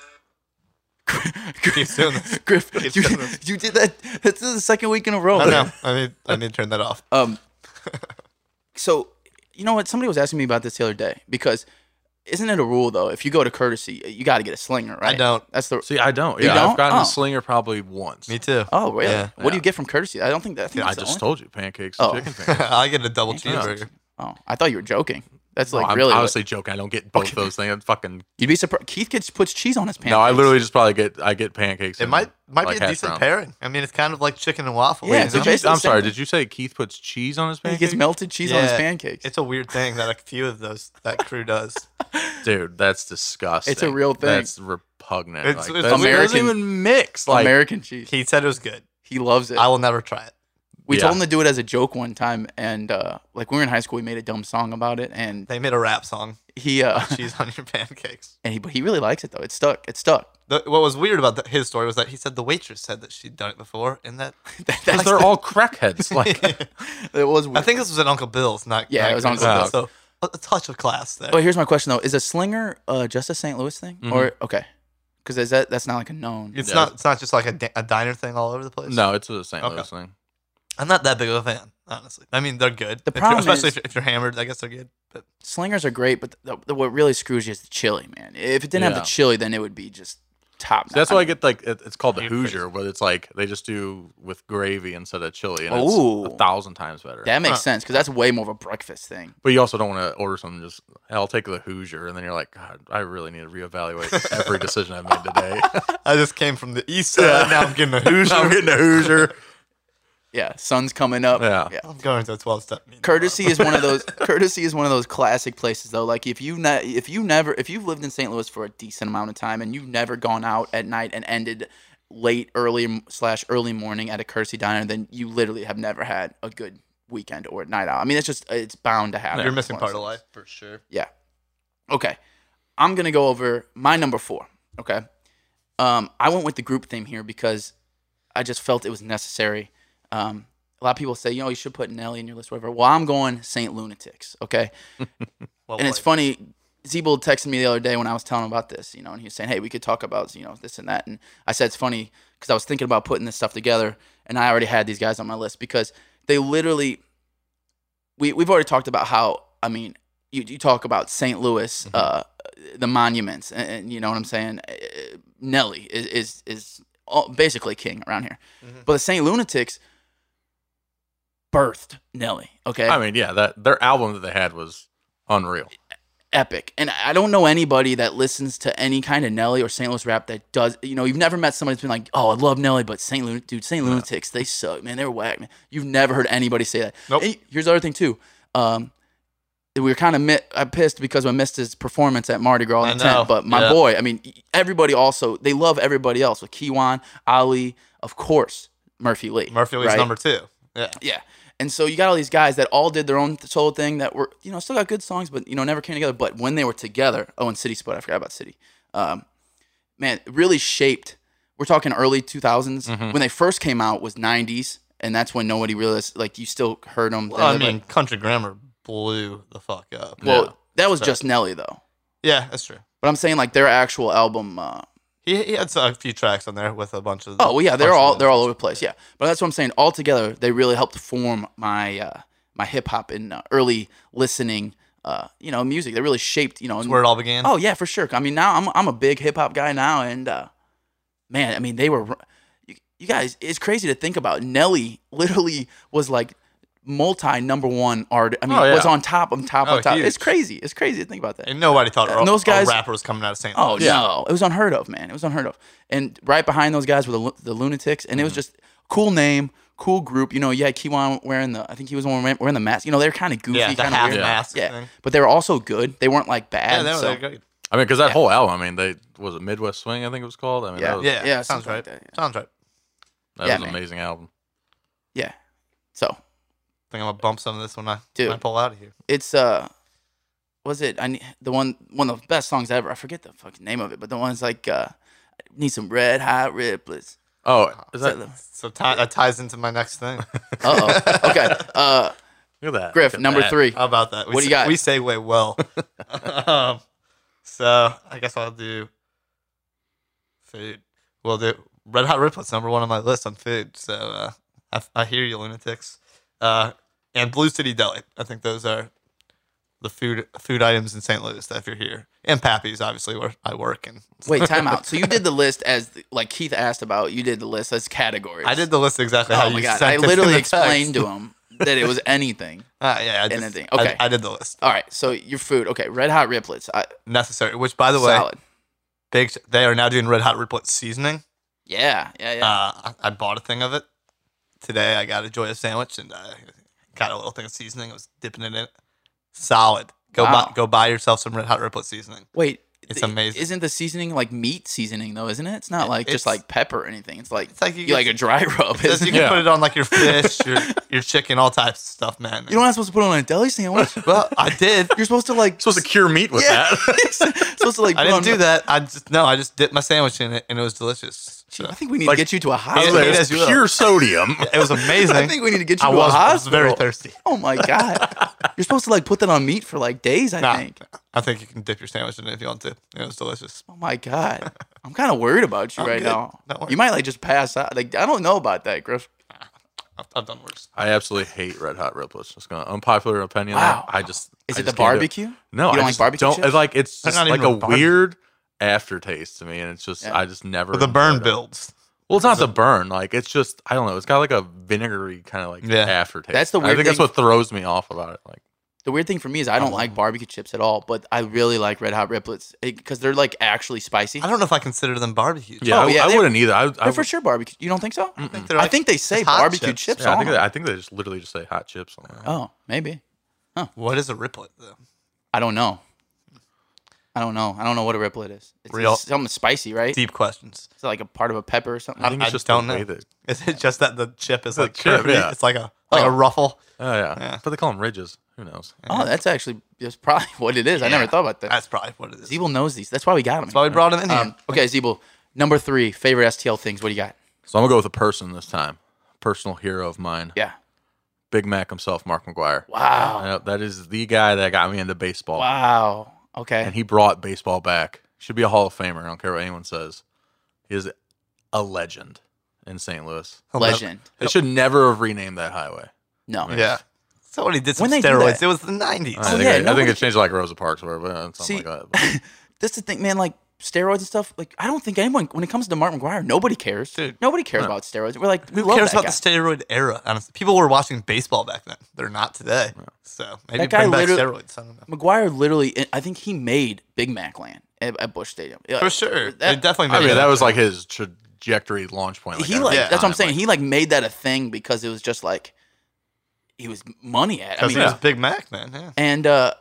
Keep doing this. Griff, Keep you, doing this. you did that. That's the second week in a row. I know. I need, I need to turn that off. Um, so you know what? Somebody was asking me about this the other day because isn't it a rule though? If you go to Courtesy, you got to get a slinger, right? don't. That's the. See, I don't. You Yeah, don't? I've gotten Oh. a slinger probably once. Me too. Oh really? Yeah. What do Yeah. you get from Courtesy? I don't think that. I, think Yeah, I that's the just only- told you pancakes and Oh. chicken fingers. I get a double cheeseburger. Oh, I thought you were joking. That's No, like I'm really. honestly joking. I don't get both those things. I'm fucking. You'd be surprised. Keith gets puts cheese on his pancakes. No, I literally just probably get I get pancakes. It and, might might like, be a hash decent browns. pairing. I mean, it's kind of like chicken and waffles. Yeah, you it's know? a Did you, basically I'm the same sorry. thing. Did you say Keith puts cheese on his He pancakes? gets melted cheese on his Yeah, pancakes. It's a weird thing that a few of those that crew does. Dude, that's disgusting. It's a real thing. That's repugnant. It's- like, it's that doesn't- it doesn't American- even mix. Like, American cheese. He said it was good. He loves it. I will never try it. We Yeah. told him to do it as a joke one time, and uh, like when we were in high school, we made a dumb song about it, and They made a rap song. he uh, Cheese on your pancakes. and he but he really likes it though. It stuck. It stuck. The, what was weird about the, his story was that he said the waitress said that she'd done it before, and that That- because that's they're the- all crackheads. Like, It was. I Weird. think this was at Uncle Bill's, not Yeah, not it was Uncle Chris. Bill's. So a, a touch of class there. Oh, here's my question though: Is a slinger uh, just a Saint Louis thing, or okay? Because is that that's not like a known. It's Yeah. not. It's not just like a, di- a diner thing all over the place. no, it's a Saint Okay. Louis thing. I'm not that big of a fan, honestly. I mean, they're good. The If you're- problem especially is- if, if you're hammered, I guess they're good. But Slingers are great, but the, the, what really screws you is the chili, man. If it didn't have Yeah. the chili, then it would be just top. So that's notch. why I get like it, it's called the You're Hoosier, but it's like they just do with gravy instead of chili, and Ooh. it's a thousand times better. That makes Huh. sense because that's way more of a breakfast thing. But you also don't want to order something just. Hey, I'll take the Hoosier, and then you're like, God, I really need to reevaluate every decision I've made today. I just came from the east side. Now I'm getting a Hoosier. I'm getting a Hoosier. Yeah, sun's coming up. Yeah. I'm going to a twelve step meeting. Courtesy is one of those. Courtesy is one of those classic places, though. Like if you ne- if you never if you've lived in Saint Louis for a decent amount of time and you've never gone out at night and ended late, early slash early morning at a Courtesy diner, then you literally have never had a good weekend or night out. I mean, it's just it's bound to happen. You're missing It's part one of those life for sure. Yeah. Okay. I'm gonna go over my number four. Okay. Um, I went with the group theme here because I just felt it was necessary. Um, a lot of people say, you know, you should put Nelly in your list, whatever. Well, I'm going Saint Lunatics. Okay. Well And it's played. funny. Zeeble texted me the other day when I was telling him about this, you know, and he was saying, hey, we could talk about, you know, this and that. And I said, it's funny because I was thinking about putting this stuff together and I already had these guys on my list because they literally, we, we've already talked about how, I mean, you, you talk about Saint Louis, uh, the monuments, and, and you know what I'm saying? Uh, Nelly is, is, is all, basically king around here. But the Saint Lunatics birthed Nelly, okay? I mean, yeah, that their album that they had was unreal. Epic. And I don't know anybody that listens to any kind of Nelly or Saint Louis rap that does, you know, you've never met somebody that's been like, oh, I love Nelly, but Saint Lun- dude, Saint Lunatics, they suck, man. They're whack, man. You've never heard anybody say that. Nope. And here's the other thing, too. Um, we were kind of mi- I pissed because I missed his performance at Mardi Gras I in the tent. know, But my yeah. boy, I mean, everybody also, they love everybody else. With Kiwan, Ali, of course, Murphy Lee. Murphy Lee's right? number two. Yeah. Yeah. And so you got all these guys that all did their own solo thing that were, you know, still got good songs, but, you know, never came together. But when they were together, oh, and City Split, I forgot about City. Um, man, it really shaped, we're talking early two thousands. Mm-hmm. When they first came out was nineties, and that's when nobody realized, like, you still heard them. Well, I mean, Country Grammar blew the fuck up. well, yeah. that was So- just Nelly, though. Yeah, that's true. But I'm saying, like, their actual album, uh, He, he had a few tracks on there with a bunch of. oh, well, yeah, they're bunch of all those. they're all over the place, yeah. But that's what I'm saying. All together, they really helped form my uh, my hip hop and uh, early listening, uh, you know, music. They really shaped, you know. That's where it all began. Oh yeah, for sure. I mean, now I'm I'm a big hip hop guy now, and uh, man, I mean, they were. You, you guys, it's crazy to think about. Nelly literally was like multi number one art. I mean, Oh, yeah. was on top of top Oh, of top. huge. It's crazy. It's crazy to think about that. And nobody thought And a, those guys- a rapper was coming out of Saint Oh Louis. no, it was unheard of, man. It was unheard of. And right behind those guys were the, Lu- the Lunatics, and it was Mm-hmm. just cool name, cool group. You know, you had Kiwan wearing the, I think he was the one wearing the mask. You know, they're kind of goofy, Yeah, the kind of half weird. mask Yeah, thing. but they were also good. They weren't like Yeah, bad. they were, so, they were great. I mean, because that Yeah. whole album, I mean, they was it Midwest Swing, I think it was called. I mean, Yeah. that was, Yeah, Yeah, sounds something right. like that, yeah. Sounds right. that Yeah, was an man. amazing album. yeah. So I think I'm gonna bump some of this when I, Dude. when I pull out of here. it's uh, was it? I need the one one of the best songs ever. I forget the fucking name of it, but the one's like uh, need some red hot riblets. Oh, is Is that that? the- So ti that ties into my next thing. Uh oh. Okay. Uh, Look at that. Griff, Look at number that. three. How about that? We What do you se- got? We segue well. um, so I guess I'll do food. We'll do Red Hot Riplets, number one on my list on food. So uh, I, I hear you, lunatics. Uh, and Blue City Deli. I think those are the food food items in Saint Louis that if you're here. And Pappy's, obviously, where I work. And Wait, time out. So you did the list as like Keith asked about. You did the list as categories. I did the list exactly how Oh you my god! sent I it in literally the explained text. to him that it was anything. Uh, yeah, I just, Anything. I- Okay. I, did the list. All right, so your food. Okay, Red Hot Riplets. I, Necessary. Which, by the way, solid. big. They are now doing Red Hot Riplet seasoning. Yeah, yeah, yeah. Uh, I, I bought a thing of it today. I got a Joya sandwich and I got a little thing of seasoning. I was dipping it in it. Solid. Go Wow. buy go buy yourself some Red Hot Riplet seasoning. Wait, It's th- amazing. Isn't the seasoning like meat seasoning though? Isn't it? It's not like just It's- like pepper or anything. It's like It's like you you get- like a dry rub. It says Isn't you it? can Yeah. put it on like your fish, your your chicken, all types of stuff, man. You know what I'm supposed to put on a deli sandwich? well, I did. You're supposed to like supposed to cure meat with yeah. that. supposed to like. I put didn't on- do that. I just no. I just dipped my sandwich in it, and it was delicious. So, I think we need Like- to get you to a I was hospital. like, Yeah, it's as you will. pure sodium. it was amazing. I think we need to get you I to was, a I was hospital. very thirsty. Oh my god! You're supposed to like put that on meat for like days. I Nah, think. I think you can dip your sandwich in it if you want to. It was delicious. Oh my god! I'm kind of worried about you I'm right good. now. Don't worry. You might like just pass out. Like I don't know about that, Griff. I've, I've done worse. I absolutely hate Red Hot Riplets. Just gonna unpopular opinion. Wow. I just Is I it the just can't do barbecue? No, You don't I like just barbecue don't. chips? It's like it's They're just not like even a a barbecue. weird aftertaste to me, and it's just Yeah. I just never. But the burn enjoyed it. builds. Well, it's not the burn. Like it's just I don't know. It's got like a vinegary kind of like Yeah. aftertaste. That's the I weird think that's thing- what throws me off about it. Like The weird thing for me is I don't like barbecue chips at all, but I really like Red Hot Riplets because they're like actually spicy. I don't know if I consider them barbecue. yeah, Oh, I, yeah, I they- wouldn't either. I, I They're for sure barbecue. You don't think so? I think, they're I like think they say just hot barbecue chips. chips. yeah, I on think them. they, I think they just literally just say hot chips on there. Oh, maybe. What is a riplet though? I don't know. I don't know. I don't know what a riplet is. It's, Real- it's something spicy, right? Deep questions. It's like a part of a pepper or something. I think I it's just don't the way know. that. Is it just that the chip is The like chip, curvy? yeah. It's like a like Oh. a ruffle. Oh yeah. Yeah. but they call them ridges. Who knows? Oh, that's actually that's probably what it is. I never Yeah. thought about that. That's probably what it is. Zeeble knows these. That's why we got him. That's why we brought him in here. Um, okay, Zeeble. Number three, favorite S T L things. What do you got? So I'm gonna go with a person this time. Personal hero of mine. Yeah. Big Mac himself, Mark McGuire. Wow. Yep, that is the guy that got me into baseball. Wow. Okay. And he brought baseball back. Should be a Hall of Famer. I don't care what anyone says. He is a legend in Saint Louis. Legend. They should never have renamed that highway. No. Yeah. So when he did some When they do steroids, that- it was the nineties. I, Oh, think yeah, it, I think nobody- it changed to like Rosa Parks or whatever. uh, Something See, like that. But That's the thing, man. Like steroids and stuff. Like I don't think anyone, when it comes to Mark McGuire, nobody cares. Dude. Nobody cares about steroids. We're like, we Who love cares that about guy. the steroid era? Honestly, people were watching baseball back then. They're not today. So maybe That guy bring back literally- steroids. I don't know. McGuire literally, I think he made Big Mac land at, at Busch Stadium. Yeah, For sure, that- they definitely. I Made mean, it. that was like his trajectory launch point. he at like the Yeah. that's what I'm time, saying. like- He like made that a thing because it was just like he was money at. I because mean, he was Big Mac, man. Yeah. and uh,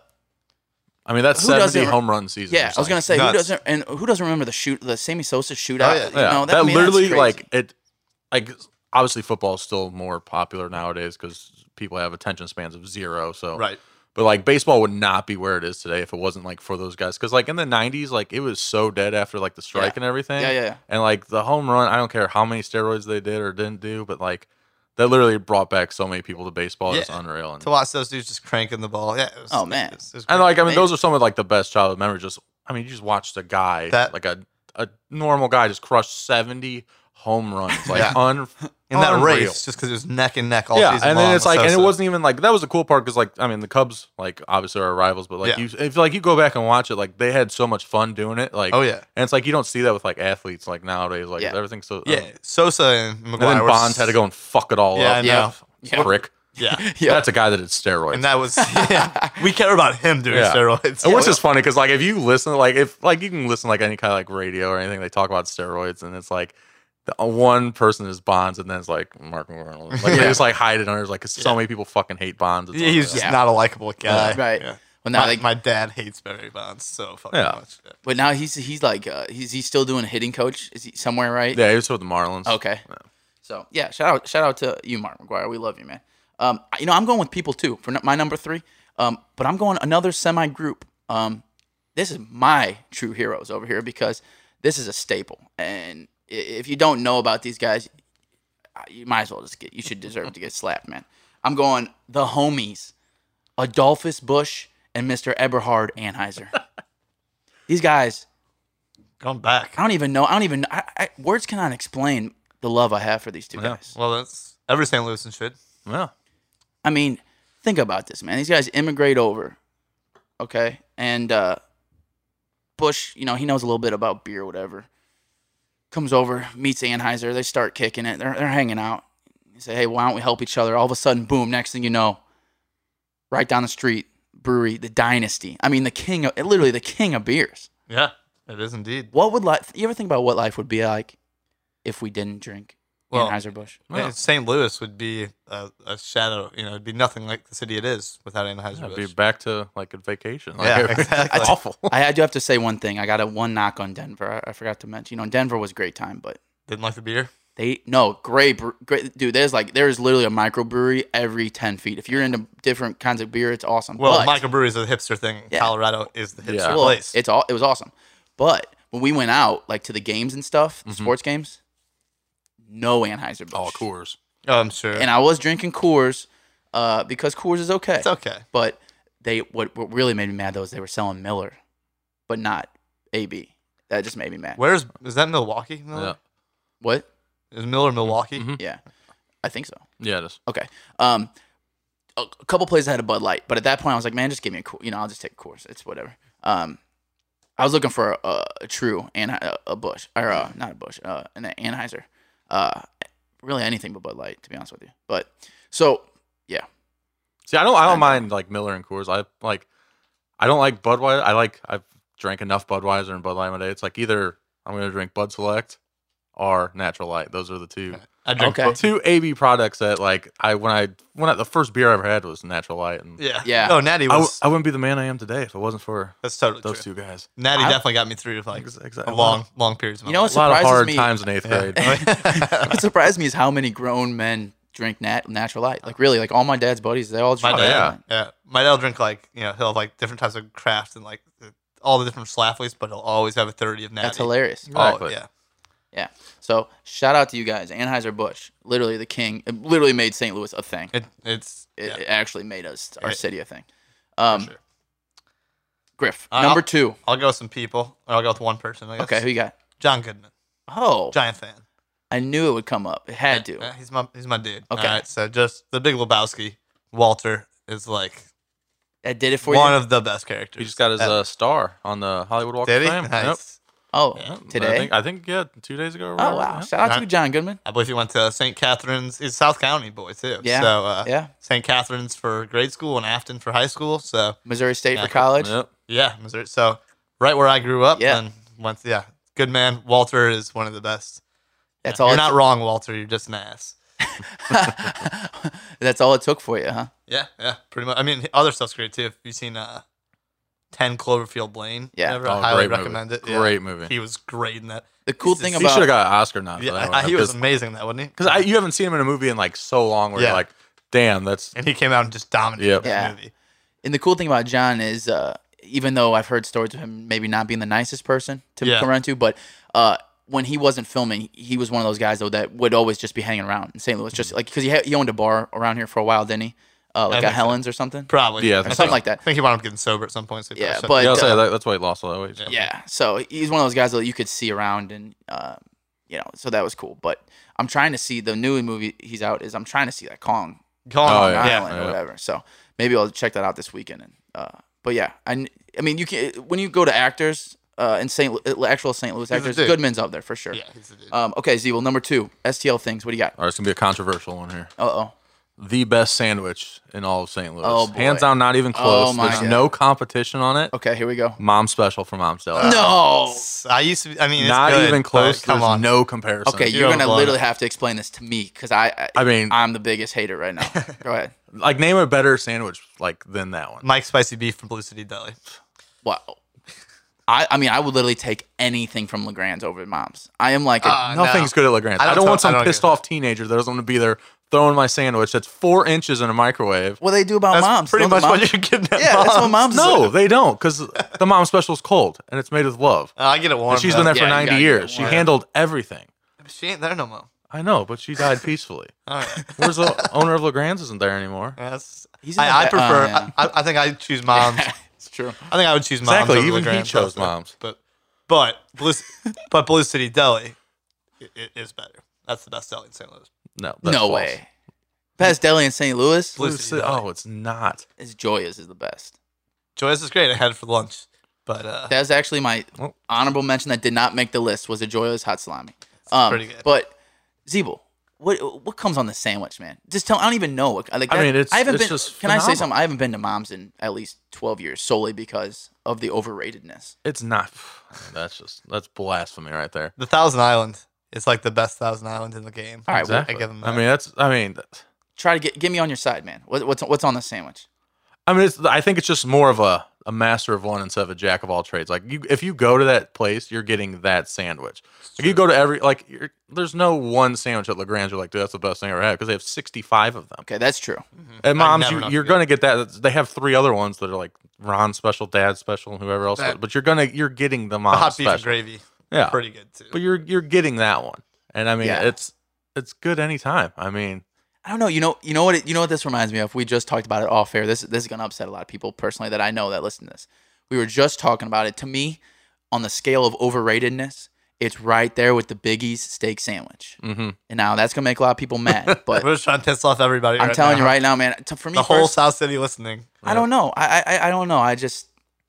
I mean, that's Who seventy doesn't- home run season. yeah, I was gonna say who nuts. doesn't and who doesn't remember the shoot the Sammy Sosa shootout? Oh, yeah. You Yeah, know, that, I mean, that's literally crazy. like it. Like obviously, football is still more popular nowadays because people have attention spans of zero. So Right. But like baseball would not be where it is today if it wasn't like for those guys. Because like in the nineties, like it was so dead after like the strike Yeah. and everything. Yeah, yeah, yeah. And like the home run, I don't care how many steroids they did or didn't do, but like that literally brought back so many people to baseball. It's Yeah. unreal. And, To watch those dudes just cranking the ball. Yeah. It was, Oh, man. It was, it was and great. like I mean, Man. those are some of like the best childhood memories. Just I mean, you just watched a guy That- like a a normal guy just crush seventy home runs like Yeah. un in that unreal. race, just because it was neck and neck all Yeah, season and then long it's with like, and it Sosa. wasn't even like that was the cool part because like I mean the Cubs like obviously are our rivals, but like Yeah. you if like you go back and watch it, like they had so much fun doing it. Like Oh, yeah. and it's like you don't see that with like athletes like nowadays. Like Yeah. everything's so Yeah, Sosa and McGuire. And then were Bonds s- had to go and fuck it all Yeah, up. I know. Yeah. Prick. Yeah, Yeah. That's a guy that did steroids. and that was yeah. We care about him doing Yeah. steroids. And which is funny because like if you listen, like if like you can listen to, like any kind of like radio or anything, they talk about steroids, and it's like the uh, one person is Bonds, and then it's like Mark McGuire. Like they Yeah. just like hide it under. Like 'cause so many people fucking hate Bonds. It's Yeah, like, he's uh, just Yeah. not a likable guy. Right. Yeah. Well, now my, they, my dad hates Barry Bonds so fucking Yeah. much. Yeah. but now he's he's like uh, he's he's still doing a hitting coach. Is he somewhere right? yeah, he was with the Marlins. Okay. So yeah, shout out shout out to you, Mark McGuire. We love you, man. Um, you know, I'm going with people too for n- my number three. Um, but I'm going another semi group. Um, this is my true heroes over here because this is a staple. And i- if you don't know about these guys, you might as well just get. You should deserve to get slapped, man. I'm going the homies, Adolphus Busch and Mister Eberhard Anheuser. These guys, Going back. I don't even know. I don't even. I, I, words cannot explain the love I have for these two Yeah. guys. Well, that's every Saint Louisan should. Yeah. I mean, think about this, man. These guys immigrate over, okay? And uh, Bush, you know, he knows a little bit about beer, whatever. Comes over, meets Anheuser. They start kicking it. They're, they're hanging out. You say, hey, why don't we help each other? All of a sudden, boom, next thing you know, right down the street, brewery, the Dynasty. I mean, the king of, literally the king of beers. Yeah, it is indeed. What would life, you ever think about what life would be like if we didn't drink Well, Anheuser-Busch? Yeah, Saint Louis would be a, a shadow. You know, it'd be nothing like the city it is without Anheuser-Busch. I'd be back to like a vacation. Yeah, Like, exactly. It's awful. I do have to say one thing. I got a one knock on Denver. I, I forgot to mention. You know, Denver was a great time, but Didn't like the beer. they no great, bre- great dude. There's like there is literally a microbrewery every ten feet. If you're into different kinds of beer, it's awesome. Well, but, microbreweries are the hipster thing. Yeah. Colorado is the hipster Yeah. well, place. it's all it was awesome. But when we went out like to the games and stuff, the Mm-hmm. sports games, no Anheuser-Busch. Oh, Coors. oh, I'm sure. And I was drinking Coors, uh, because Coors is okay. it's okay. But they what, what really made me mad though is they were selling Miller, but not A B. That just made me mad. Where's is that Milwaukee? Miller? Yeah. What? Is Miller Milwaukee? Mhm. Yeah, I think so. Yeah, it is. Okay. Um, a, a couple places had a Bud Light, but at that point I was like, man, just give me a Coors. You know, I'll just take a Coors. It's whatever. Um, I was looking for a, a, a true and a, a Bush or uh not a Bush, uh, an Anheuser. Uh, really anything but Bud Light, to be honest with you. But so yeah, See, I don't. I don't mind like Miller and Coors. I like. I don't like Budweiser. I like. I've drank enough Budweiser and Bud Light in my day. It's like either I'm gonna drink Bud Select or Natural Light. Those are the two. I drink Okay. both. Two A B products that like I when I when I, the first beer I ever had was Natural Light, and Yeah. Yeah. Oh, Natty I, w- was. I wouldn't be the man I am today if it wasn't for that's totally those true. two guys. Natty I- definitely got me through like Ex- exactly. a long, long periods of my You know life. A lot of surprises hard me- times in eighth grade. what surprised me is how many grown men drink nat- Natural Light. Like really, like all my dad's buddies, they all drink My Oh, dad, Natural yeah. Light. yeah. My dad will drink like you know he'll have like different types of craft and like the, all the different Schlafly's, but he'll always have a thirty of Natty. That's hilarious. Oh Exactly. yeah. Yeah. So shout out to you guys, Anheuser-Busch, literally the king. It literally made Saint Louis a thing. It it's It, yeah, it actually made us our It- city a thing. Um, sure. Griff, Uh, number I'll- two. I'll go with some people, or I'll go with one person. I guess. Okay, who you got? John Goodman, Oh, giant fan. I knew it would come up. It had to. Yeah, he's my he's my dude. Okay. All right, so just the Big Lebowski. Walter is like That did it for one you. of the best characters. He just got his ever. uh, star on the Hollywood Walk Did of he? Fame. Nice. Oh, Yeah. today. I think, I think yeah, two days ago. Or oh whatever. wow! Yeah. Shout out to Right. you, John Goodman. I believe he went to Saint Catherine's. He's a South County boy too. Yeah. So uh, Yeah, Saint Catherine's for grade school and Afton for high school. So Missouri State Yeah, for college. Yep. yeah, Missouri. So right where I grew up. Yeah. And went. Yeah. Good man. Walter is one of the best. That's Yeah. all. You're it not took- wrong, Walter. You're just an ass. That's all it took for you, huh? Yeah. Yeah. Pretty much. I mean, other stuff's great too. If you've seen uh, ten Cloverfield Lane. Yeah. Ever, Oh, I highly great recommend movie. it. Yeah. Great movie. He was great in that. The cool He's- thing he He about should have got an Oscar now. For Yeah, that I, one, he was because amazing in that, wasn't he? because you haven't seen him in a movie in like so long. Where Yeah. you're like, damn, that's And he came out and just dominated Yep. that Yeah. movie. And the cool thing about John is, uh, even though I've heard stories of him maybe not being the nicest person to Yeah. come around to, but uh, when he wasn't filming, he was one of those guys though that would always just be hanging around in Saint Louis, just like because he ha- he owned a bar around here for a while, didn't he? Uh, like I a think so. Helen's or something. Probably. Yeah, I or think- something like that. I think he wound up getting sober at some point. So he Yeah, probably shut but- it yeah. I'll uh, say that, that's why he lost all that weight. Yeah. Yeah, so he's one of those guys that you could see around, and uh, you know, so that was cool. But I'm trying to see the new movie he's out is I'm trying to see that Kong down. Oh, Long yeah. Island Yeah. or whatever. So maybe I'll check that out this weekend. And uh, but yeah, I, I mean, you can when you go to actors uh, in Saint Lu- actual Saint Louis a actors, dude. Goodman's up there for sure. Yeah, he's a dude. Um, okay, Z. Well, number two, S T L things. What do you got? All right, it's gonna be a controversial one here. Uh oh. The best sandwich in all of Saint Louis. Oh, boy. Hands down, not even close. Oh, my There's God. no competition on it. Okay, here we go. Mom special from Mom's Deli. No. I used to. Be, I mean, it's Not good, even close. but Come There's on. no comparison. Okay, You're you're gonna overblowing literally it. have to explain this to me because I, I, I mean- I'm the biggest hater right now. Go ahead. like name a better sandwich like than that one. Mike's spicy beef from Blue City Deli. Wow. I, I mean, I would literally take anything from Legrand's over at Mom's. I am like, a, Uh, no. Nothing's good at LeGrand. I I don't don't, tell- want some I don't pissed get it. off teenager that doesn't want to be there throwing my sandwich that's four inches in a microwave. what they do about That's Mom's? pretty Don't the much what Moms- you're getting at. Yeah, that's what Mom's. Mom's No, they don't, because the Mom special is cold and it's made with love. Uh, I get it warm. And she's though. been there Yeah, for you ninety gotta get years. it She warm. handled everything. She ain't there no more. I know, but she died peacefully. All right. Where's the owner of Legrand's isn't there anymore? Yes. He's in the I, I ba- prefer. oh, yeah. I, I think I choose Mom's. it's true. I think I would choose Mom's. Exactly, over even he LeGrand's chose also. Mom's. But but Blue, but Blue City Deli i- i- is better. That's the best deli in Saint Louis. No, that's No false. way. Best deli in Saint Louis Blue Blue City City- Deli. oh, it's not. is Joya's is the best. Joyous is great. I had it for lunch, but uh, That's actually my Oh. honorable mention that did not make the list was a Joya's hot salami. Um, pretty good. But Zeeble, what what comes on the sandwich, man? Just tell. I don't even know. What, like I mean, it's- I haven't it's been. just Can I say phenomenal. something? I haven't been to Mom's in at least twelve years solely because of the overratedness. It's not. That's just that's blasphemy right there. The Thousand Island is like the best Thousand Island in the game. All right, Exactly. I give them I that. mean, that's. I mean, Try to get get me on your side, man. What, what's what's on the sandwich? I mean, it's. I think it's just more of a, a master of one instead of a jack of all trades. Like you, if you go to that place, you're getting that sandwich. Like you go to every like, you're, there's no one sandwich at LeGrand's. You're like, dude, that's the best thing I ever had because they have sixty-five of them. Okay, that's true. At Mom's, never you, know if you're you- gonna get that. They have three other ones that are like Ron special, Dad special, and whoever else. That- but you're gonna you're getting the the Mom's hot beef and special. gravy. Yeah, Pretty good too. but you're you're getting that one, and I mean, Yeah. it's it's good anytime. I mean, I don't know. You know. You know what? It, you know what this reminds me of. We just talked about it off air. This this is gonna upset a lot of people personally that I know that listen to this. We were just talking about it. To me, on the scale of overratedness, it's right there with the Biggie's steak sandwich. mm-hmm. And now that's gonna make a lot of people mad. But We're just trying to piss off everybody. I'm right telling now. you right now, man. To, for me, the whole pers- South City listening. I don't know. I, I I don't know. I just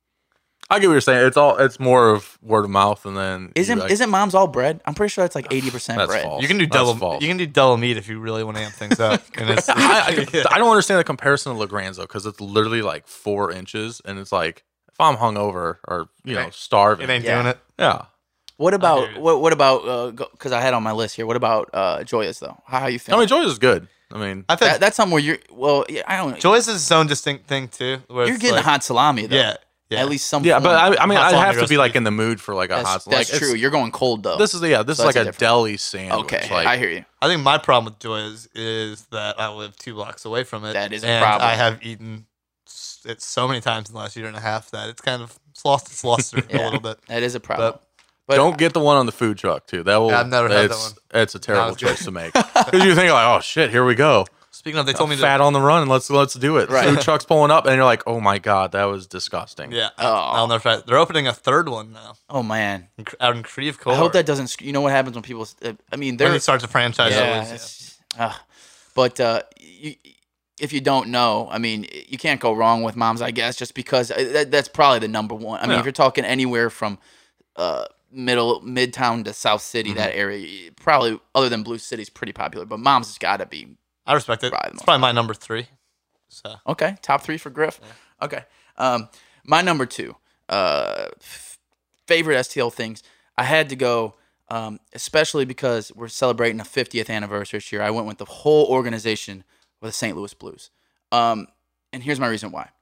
I get what you're saying. It's all it's more of word of mouth, and then isn't you, like, isn't Mom's all bread? I'm pretty sure it's like eighty percent That's bread. false. You can do That's double. false. You can do double meat if you really want to amp things up. And it's, I, I, I don't understand the comparison to Legrand's though, because it's literally like four inches, and it's like if I'm hungover or you It know ain't- starving, it ain't Yeah. doing it. yeah. What hear about you. what what about because I had on my list here. What about uh, Joyous though? How how you I feeling? mean, Joy's is good. I mean, I think that, that's something where you're well. Yeah, I don't. Joy's is its own distinct thing too. Where You're it's getting like, hot salami though. Yeah, yeah. At least some. yeah, but form. I, I mean, Hot I salami have to roast be like beef. in the mood for like a that's, hot. that's like, true. it's- You're going cold though. This is yeah. This So is like that's a a different- deli sandwich. okay. like, I hear you. I think my problem with Joy's is that I live two blocks away from it. That is a and problem. I have eaten s- it so many times in the last year and a half that it's kind of it's lost its luster a Yeah. little bit. That is a problem. But But don't get the one on the food truck too. That will. Yeah, I've never had that it's, one. It's a terrible Not as good. choice to make because you think like, oh shit, here we go. speaking of, they told me Fat to. on the run. Let's let's do it. Right. Food truck's pulling up, and you're like, oh my god, that was disgusting. Yeah, Oh. I'll never try it. They're opening a third one now oh man, in, Cre- out in Creve I Coeur. hope that doesn't. sc- You know what happens when people? Uh, I mean, when they're it starts a franchise. yeah. always, it's- uh, but uh, you, if you don't know, I mean, you can't go wrong with Mom's, I guess, just because uh, that, that's probably the number one. I mean, Yeah. if you're talking anywhere from uh, middle midtown to South City, Mm-hmm. that area, you- probably other than Blue City's pretty popular. But Mom's has got to be I respect it. Probably the It's most probably my number three. So okay. Top three for Griff. Okay. Um, my number two, uh, f- favorite S T L things. I had to go, um, especially because we're celebrating the fiftieth anniversary this year. I went with the whole organization with the Saint Louis Blues. Um, and here's my reason why.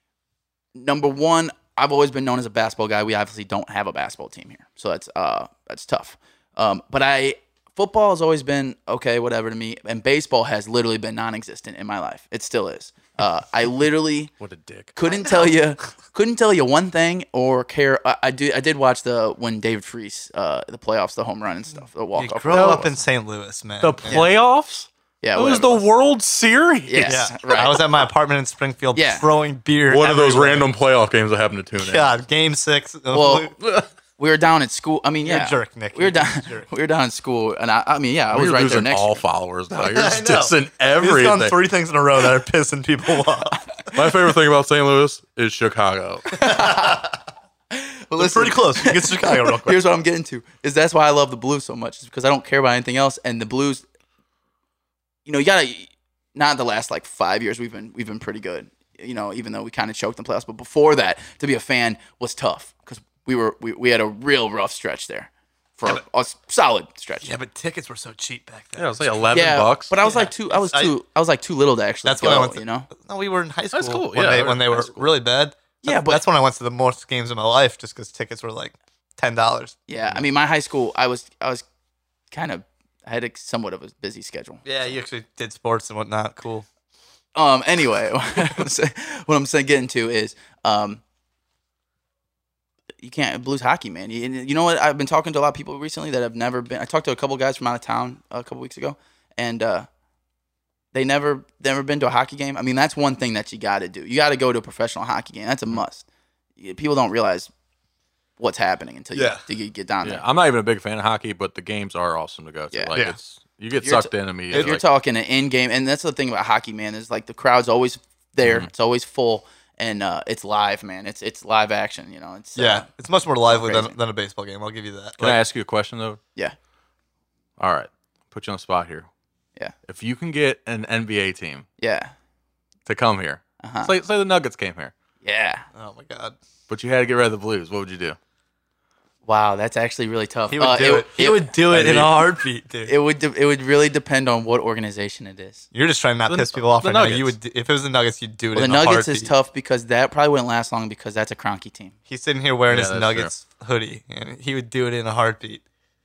Number one, I've always been known as a basketball guy. We obviously don't have a basketball team here, so that's uh, that's tough. Um, but I football has always been okay, whatever to me, and baseball has literally been non-existent in my life. It still is. Uh, I literally What a dick. couldn't tell you, couldn't tell you one thing or care. I, I do. I did watch the when David Freese, uh, the playoffs, the home run and stuff, the walk you off. grow up in Saint Louis, man. The playoffs? yeah, It was whatever the World Series. Yes, yeah, right. I was at my apartment in Springfield Yeah. throwing beer. One of those everywhere. random playoff games I happen to tune in. God, game six. Well, we were down at school. I mean, You're a yeah, jerk, Nick. We were You're down. a jerk. We were down in school, and I, I mean, yeah, I was You're right there losing next all to you. followers now. You're I just know. dissing He's done everything. three things in a row that are pissing people off. My favorite thing about Saint Louis is Chicago. But It's pretty close. You can get to Chicago real quick. Here's what I'm getting to: is that's why I love the Blues so much. Is because I don't care about anything else, and the Blues. You know, you gotta. Not the last like five years. We've been we've been pretty good. You know, even though we kind of choked in the playoffs, but before that, to be a fan was tough because we were we, we had a real rough stretch there for Yeah, a solid stretch. Yeah, but tickets were so cheap back then. Yeah, it was like eleven Yeah, bucks. but I was Yeah. like too. I was I- too. I was like too little to actually That's go. when I went to, you know. No, we were in high school. That's cool. When Yeah, they, they were when they in high were school. really bad. Yeah, That's- but- that's when I went to the most games of my life, just because tickets were like ten dollars. Yeah, I mean, my high school, I was I was kind of I had a somewhat of a busy schedule. Yeah, you actually did sports and whatnot. Cool. Um. Anyway, what I'm saying, what I'm saying, getting to is, um, you can't Blues hockey, man. You, you know what? I've been talking to a lot of people recently that have never been. I talked to a couple guys from out of town a couple weeks ago, and uh, they never never been to a hockey game. I mean, that's one thing that you got to do. You got to go to a professional hockey game. That's a must. You- People don't realize what's happening until you, Yeah. till you get down yeah, there. I'm not even a big fan of hockey, but the games are awesome to go to. Yeah. Like Yeah. it's you get If you're sucked t- in immediately. If you're Like, talking an in-game, and that's the thing about hockey, man, is like the crowd's always there. Mhm. It's always full, and uh, it's live, man. It's it's live action. You know, it's Yeah, uh, it's much more lively crazy. than, than a baseball game. I'll give you that. Can I ask you a question though? yeah. All right, put you on the spot here. Yeah. If you can get an N B A team Yeah. to come here, Uh-huh. say, say the Nuggets came here, Yeah. Oh my God. but you had to get rid of the Blues, what would you do? Wow, that's actually really tough. He would Uh, do it. He would do it in a heartbeat, dude. It would. De- it would really depend on what organization it is. You're just trying to not The- piss people off the right now. Nuggets. You would, if it was the Nuggets, you'd do it Well, the in Nuggets a is heartbeat. tough because that probably wouldn't last long because that's a Kroenke team. He's sitting here wearing Yeah, his that's Nuggets hoodie, and he would do it in a heartbeat.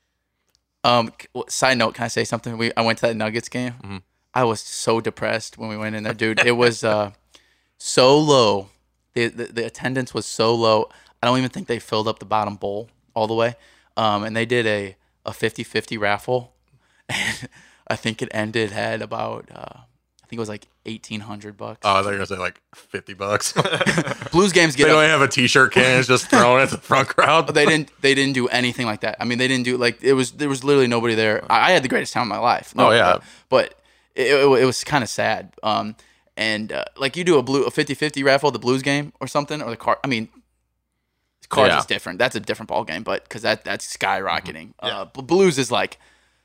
Um. c- w- Side note: can I say something? We I went to that Nuggets game. Mm-hmm. I was so depressed when we went in there, dude. It was uh, so low. The, the the attendance was so low. I don't even think they filled up the bottom bowl all the way. Um, and they did a a fifty-fifty raffle, and I think it ended had about uh, I think it was like eighteen hundred bucks. Oh, I thought you were going to say like fifty bucks. Blues games They get don't up. even have a T-shirt can. It's just thrown at the front crowd. They didn't. They didn't do anything like that. I mean, they didn't do like it was. There was literally nobody there. I, I had the greatest time of my life. Oh, yeah. but, but it, it, it was kind of sad. Um, and uh, like you do a blue a fifty-fifty raffle, the Blues game or something, or the car. I mean, cards Yeah. is different. That's a different ball game, but because that that's skyrocketing. Mm-hmm. Uh, but Blues is like,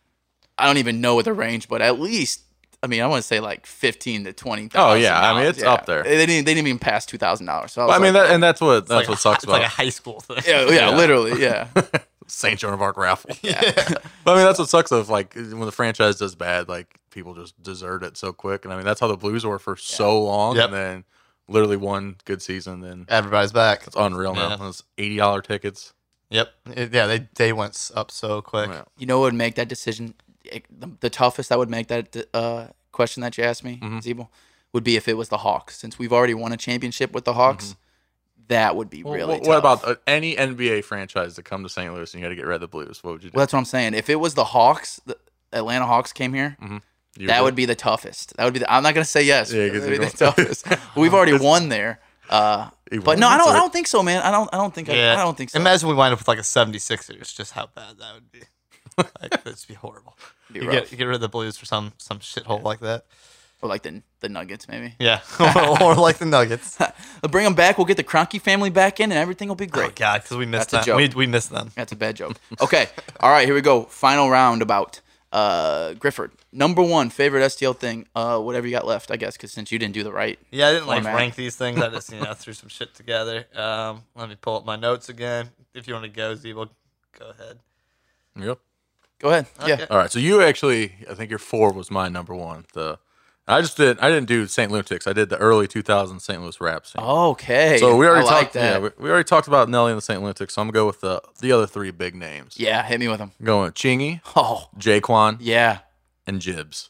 I don't even know what the range, but at least. I mean, I want to say like fifteen to twenty. Oh, yeah. I mean, it's up there. They didn't. They didn't even pass two thousand dollars. So I, was Well, I mean, like, that, and that's what It's that's like what a, sucks it's like a about high school thing. yeah, yeah, Yeah. literally, yeah. Saint Joan of Arc raffle. Yeah. But I mean, that's what sucks. Of like when the franchise does bad, like people just desert it so quick. And I mean, that's how the Blues were for so long. Yep. And then literally one good season, then Everybody's back. it's unreal now. Yeah. Those eighty dollar tickets. Yep. It- yeah, they they went s- up so quick. Yeah. You know what would make that decision it- the, the toughest that would make that uh, question that you asked me, Mhm. Zeeble, would be if it was the Hawks. Since we've already won a championship with the Hawks, that would be Well, really what, tough. what about uh, any N B A franchise to come to Saint Louis and you got to get rid of the Blues? What would you do? Well, that's what I'm saying. If it was the Hawks, the Atlanta Hawks came here, You that do? would be the toughest. That would be. The, I'm not gonna say yes. Yeah, but 'cause that would be you're the going- toughest. We've already won there. Uh, You but won? no, I don't. So- I don't think so, man. I don't. I don't think. I, I don't think so. Imagine we wind up with like a seventy-sixers. Just how bad that would be. Like, that'd be horrible. Be You rough. get, you get rid of the Blues for some some shithole like that. Or like the the Nuggets, maybe. Yeah. Or like the Nuggets. They'll bring them back. We'll get the Kroenke family back in, and everything will be great. Oh, God, because we missed That's a them. joke. We, we missed them. That's a bad joke. Okay. All right, here we go. Final round about uh, Grifford. Number one favorite S T L thing. Uh, whatever you got left, I guess, because since you didn't do the right. Yeah, I didn't like Format. rank these things. I just, you know, threw some shit together. Um, let me pull up my notes again. If you want to go, Zeeble, go ahead. Yep. Go ahead. Yeah. Okay. All right. So you actually, I think your four was my number one. The I just did. I didn't do Saint Lunatics. I did the early two thousands Saint Louis rap scene. Okay. So we already I like talked. that. Yeah, we, we already talked about Nelly and the Saint Lunatics. So I'm gonna go with the the other three big names. Yeah, hit me with them. I'm going with Chingy, Oh, Jaquan, yeah. and Jibs.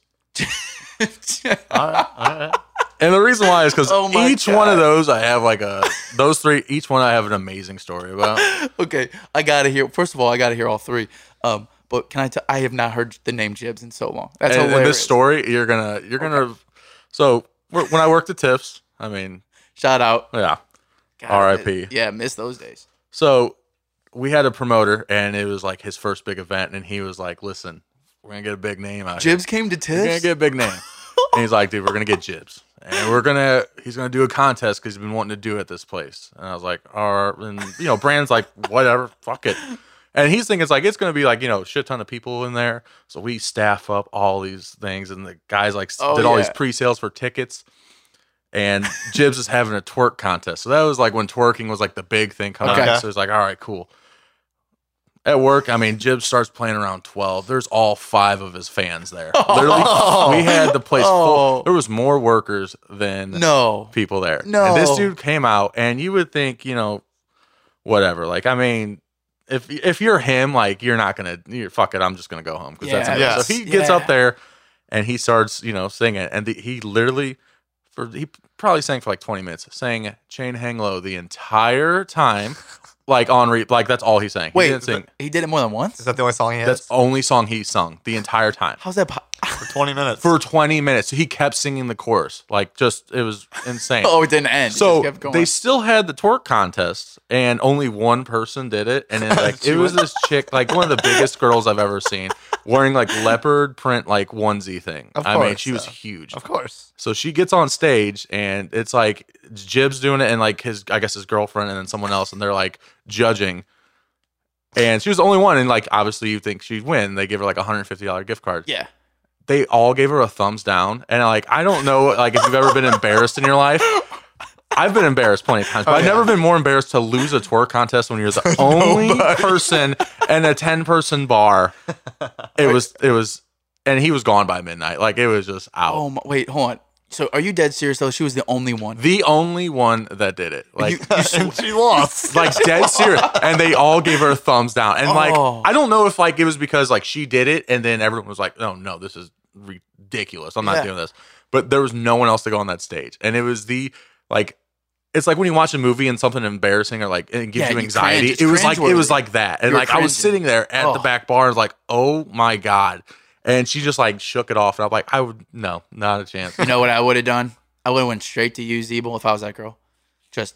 All right. All right. And the reason why is because Oh my each one God. of those I have like a those three. Each one I have an amazing story about. Okay, I gotta hear. First of all, I gotta hear all three. Um, but can I? T- I have not heard the name Jibs in so long. That's and in hilarious. this story, you're gonna you're gonna. So when I worked at Tiff's, I mean, Shout out. yeah. God, R I P. Yeah, miss those days. So we had a promoter, and it was like his first big event, and he was like, "Listen, we're gonna get a big name out here. Jibs came to We're gonna Tiff's. get a big name." And he's like, "Dude, we're gonna get Jibs, and we're gonna he's gonna do a contest because he's been wanting to do it at this place." And I was like, "All right," and you know, Brandon's like, "Whatever, fuck it." And he's thinking it's like it's gonna be like you know, shit ton of people in there. So we staff up all these things, and the guys like s- Oh, did all these yeah. pre-sales for tickets. And Jibs is having a twerk contest. So that was like when twerking was like the big thing coming Okay. out. So it's like, all right, cool. At work, I mean, Jibs starts playing around twelve. There's all five of his fans there. Literally, we had the place Oh. full. There was more workers than No. people there. No. And this dude came out, and you would think, you know, whatever. Like, I mean, if if you're him, like, you're not gonna, you're fuck it. I'm just gonna go home because that's Yeah. it. Yes. So he gets Yeah. up there, and he starts, you know, singing, and the, he literally. For, he probably sang for like twenty minutes, sang Chain Hang Low the entire time, like on re, like that's all he sang. He Wait, didn't sing. he did it more than once. Is that the only song he has? That's the only song he sung the entire time How's that? Po- for twenty minutes. for twenty minutes. He kept singing the chorus, like just it was insane. oh, it didn't end. It So just kept going. they still had the twerk contest, and only one person did it, and it, like it was this chick, like one of the biggest girls I've ever seen, wearing like leopard print like onesie thing. Of I mean, course, she was yeah. huge. Of course. So she gets on stage, and it's like Jibs doing it, and like his, I guess his girlfriend, and then someone else, and they're like judging. And she was the only one, and like obviously you think she'd win. They give her like a hundred fifty dollar gift card. yeah. they all gave her a thumbs down. And like, I don't know, like if you've ever been embarrassed in your life. I've been embarrassed plenty of times, but Oh, I've yeah. never been more embarrassed to lose a twerk contest when you're the only person in a ten person bar. It was, it was, and he was gone by midnight. Like it was just out. Oh my, wait, hold on. So are you dead serious though? She was the only one. The only one that did it. Like, and she lost. like dead serious. And they all gave her a thumbs down. And like, Oh. I don't know if like it was because like she did it and then everyone was like, oh no, this is ridiculous. I'm not Yeah. doing this. But there was no one else to go on that stage. And it was the like, it's like when you watch a movie and something embarrassing or like it gives Yeah, you you anxiety. cringe. It's It was like it was cringeworthy. like that. And You're like I was cringing. sitting there at the Oh. back bar and was like, oh my God. And she just like shook it off. And I'm like, I would no, not a chance. You know what I would have done? I would have went straight to you, Zeeble, if I was that girl. Just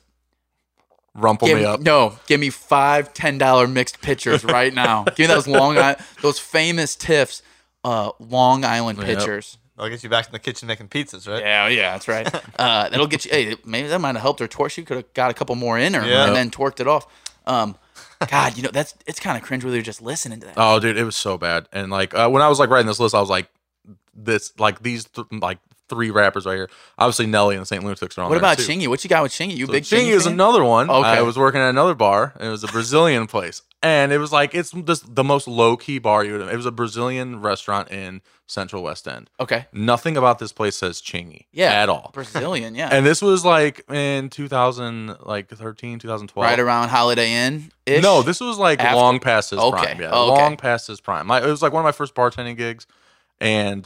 Rumple give me me, up. no, give me five ten dollar mixed pitchers right now. Give me those Long Island, those famous Tiffs, uh, Long Island Yep. pitchers. I'll get you back in the kitchen making pizzas, right? Yeah, yeah, that's right. Uh, that'll get you. Hey, maybe that might have helped her twerk. She could have got a couple more in her Yeah. and then twerked it off. Um, God, you know that's it's kind of cringe whether you're just listening to that. Oh, dude, it was so bad. And like uh, when I was like writing this list, I was like, this like these th- like three rappers right here. Obviously, Nelly and the Saint Lunatics are on What there about too. Chingy? What you got with Chingy? You So big Chingy Chingy is fan? another one. Okay. I was working at another bar. And it was a Brazilian place, and it was like it's just the most low key bar you would. It was a Brazilian restaurant in Central West End. Okay. Nothing about this place says Chingy. Yeah. at all. Brazilian, yeah. And this was like in two thousand, like thirteen, two thousand twelve. right around Holiday Inn. No, this was like After? long past his Okay. prime. Yeah, Oh, okay. long past his prime. My, it was like one of my first bartending gigs, and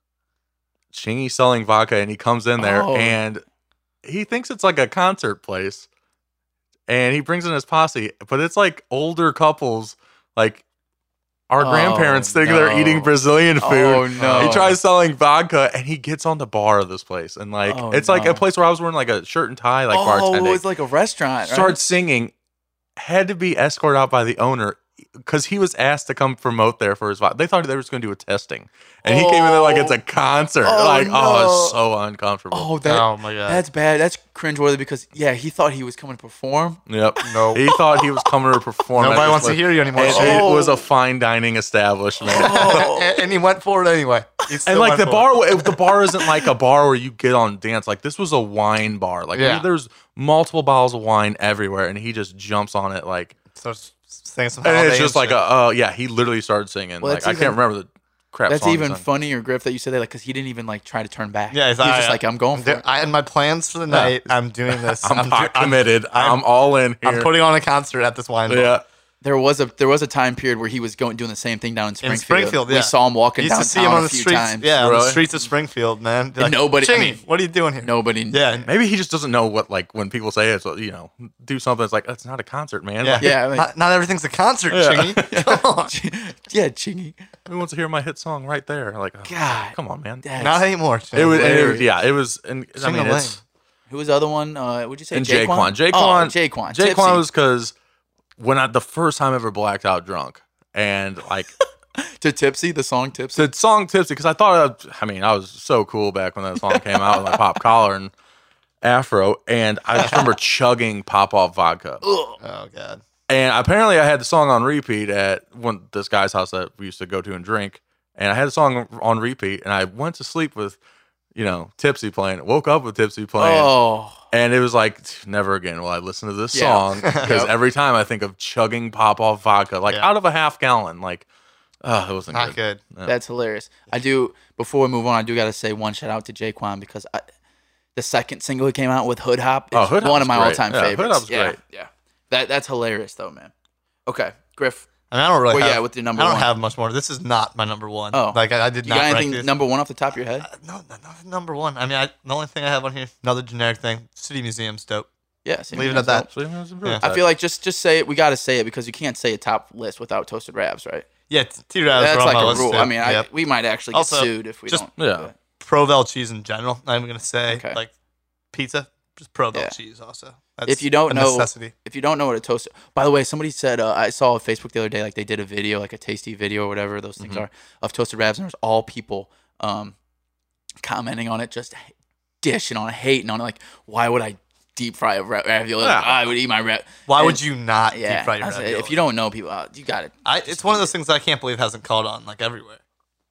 Chingy selling vodka, and he comes in there, Oh. and he thinks it's like a concert place, and he brings in his posse, but it's like older couples, like our Oh, grandparents think they're no. eating Brazilian food. Oh, no. He tries selling vodka, and he gets on the bar of this place, and like Oh, it's like no. a place where I was wearing like a shirt and tie, like oh, bartending. it was like a restaurant. Right? Started singing, had to be escorted out by the owner because he was asked to come promote there for his vodka. They thought they were just going to do a testing, and he came in there like it's a concert. Oh, like, oh, it's no. so uncomfortable. Oh, that, Oh my god. that's bad. That's cringeworthy because yeah, he thought he was coming to perform. Yep. No. He thought he was coming to perform. at Nobody this wants to place. hear you anymore. And Shane. it was a fine dining establishment. Oh. and, and he went for it anyway. He still And like went the for bar, it. the bar isn't like a bar where you get on dance. Like this was a wine bar. Like Yeah. there's multiple bottles of wine everywhere, and he just jumps on it like. starts saying some. And it's holiday just like shit. a, uh, yeah, he literally started singing. Well, like that's I even- can't remember the crap. That's song he even sang. funnier, Griff, that you said that, like, because he didn't even like try to turn back. Yeah, he he's was like, just I- like, I'm going for it. I had my plans for the night. I'm doing this. I'm, do- not committed. I'm, I'm, all in here. I'm putting on a concert at this wine bar. yeah. There was a there was a time period where he was going doing the same thing down in Springfield. In Springfield, yeah. We saw him walking I used to downtown see him on a the few streets. times. Yeah, on Really? the streets of Springfield, man. Be like, nobody- I Chingy, mean, what are you doing here? Nobody. Yeah, Maybe he just doesn't know what like when people say it's you know do something. It's like that's not a concert, man. yeah, Like, Yeah, I mean- not, not everything's a concert, Yeah. Chingy. Come on. yeah, Chingy. who wants to hear my hit song right there? Like, oh, God. come on, man. That's- Not anymore. Chingy. It was, and it was, hilarious. yeah, it was, and I Sing mean, a it's Who was the other one? Uh, would you say and Jaquan? Jaquan. Jaquan, Oh, Jaquan. Tipsy. Jaquan was because when I the first time I ever blacked out drunk and like. to Tipsy, the song Tipsy. The song Tipsy, because I thought, I mean, I was so cool back when that song came out with my pop collar and afro, and I just remember chugging Pop Off vodka. Oh god. And apparently I had the song on repeat at one this guy's house that we used to go to and drink, and I had the song on repeat, and I went to sleep with, you know, Tipsy playing, woke up with Tipsy playing, Oh, and it was like, never again will I listen to this Yeah. song, because every time I think of chugging Pop Off vodka, like Yeah. out of a half gallon, like, oh, it wasn't Not good. good. that's hilarious. I do. Before we move on, I do got to say one shout out to Jaquan because I, the second single he came out with, Hood Hop, is Oh, Hood one Hop's of my great. all time Yeah, Hood favorites. Hop's yeah, great. yeah. That that's hilarious though, man. Okay, Griff. And I don't really. Well, have, yeah, with your number I don't one. have much more. This is not my number one. Oh. like I, I did You not. got rank anything this. number one off the top of your head? No, no, nothing number one. I mean, I, the only thing I have on here, another generic thing. City Museum's dope. Yeah, see, Leave it man, at that. so- So, yeah, it was Yeah. I feel like just just say it. We got to say it because you can't say a top list without Toasted Rabs, right? Yeah, T Ravs That's are on like my a list, rule. too. I mean, I, Yep. we might actually get Also, sued if we just- don't. Yeah. do it. Provel cheese in general. Not even gonna say Okay. like pizza. Just Provel Yeah. cheese also. That's If you don't a know, necessity. if you don't know what a toaster. By the way, somebody said uh, I saw on Facebook the other day, like they did a video, like a tasty video or whatever those things Mm-hmm. are, of toasted Rabs, and there's all people um, commenting on it, just dishing on it, hating on it, like why would I deep fry a ra- ravioli? Like, Yeah. I would eat my rap. Why And- would you not Yeah, deep fry your I said, ravioli? if you don't know people, uh, you got it. I, it's one of those things that I can't believe hasn't caught on like everywhere.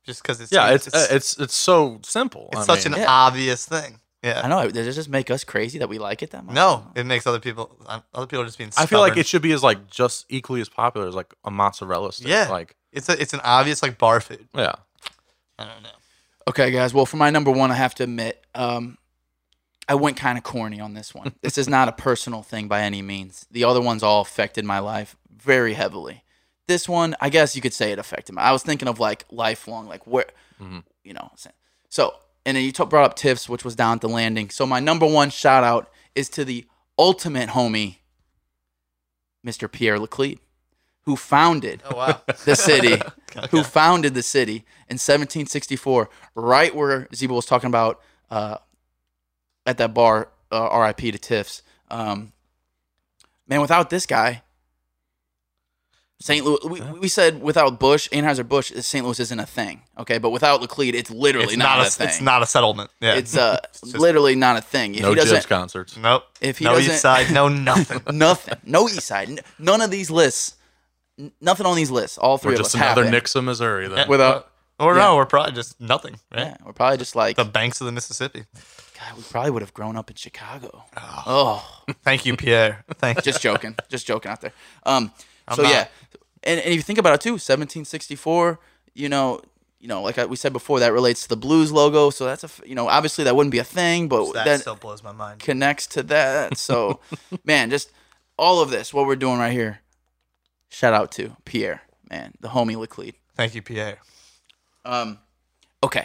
just because it's Yeah, it's, it's it's, it's it's so simple. it's I such mean, an Yeah. obvious thing. Yeah. I know. Does it just make us crazy that we like it that much? No, it makes other people uh, other people are just being. I feel like stubborn. it should be as like just equally as popular as like a mozzarella stick. Yeah. Like It's a it's an obvious like bar food. yeah. I don't know. Okay, guys. Well, for my number one, I have to admit, um, I went kind of corny on this one. This is not a personal thing by any means. The other ones all affected my life very heavily. This one, I guess you could say it affected me. I was thinking of like lifelong, like where, Mhm. you know. So, and then you t- brought up Tiff's, which was down at the landing. So my number one shout out is to the ultimate homie, Mister Pierre Leclerc, who founded Oh wow. the city, who Okay. founded the city in seventeen sixty-four, right where Zebo was talking about uh, at that bar, uh, R I P to Tiff's. Um, man, without this guy, Saint Louis, we, we said without Bush, Anheuser-Busch, Saint Louis isn't a thing, okay? But without Leclerc, it's literally It's not, not a a thing. it's not a settlement. Yeah. It's uh, just- literally not a thing. If No he Jibs doesn't, concerts. nope. if he no doesn't- East Side, no nothing. nothing. No East Side. N- None of these lists. N- Nothing on these lists. All three We're of just us another happen. Nixa, Missouri. Then. Without, or yeah. no, we're probably just nothing. Right. yeah, we're probably just like, The banks of the Mississippi. God, we probably would have grown up in Chicago. Oh, Thank you, Pierre. Thank you. just joking, just joking out there. Um, I'm so not. yeah, and, and if you think about it too, seventeen sixty-four. You know, you know, like I, we said before, that relates to the Blues logo. So that's a, f- you know, obviously that wouldn't be a thing, but That that still blows my mind. connects to that. So, man, just all of this, what we're doing right here. Shout out to Pierre, man, the homie Leclerc. Thank you, Pierre. Um, okay.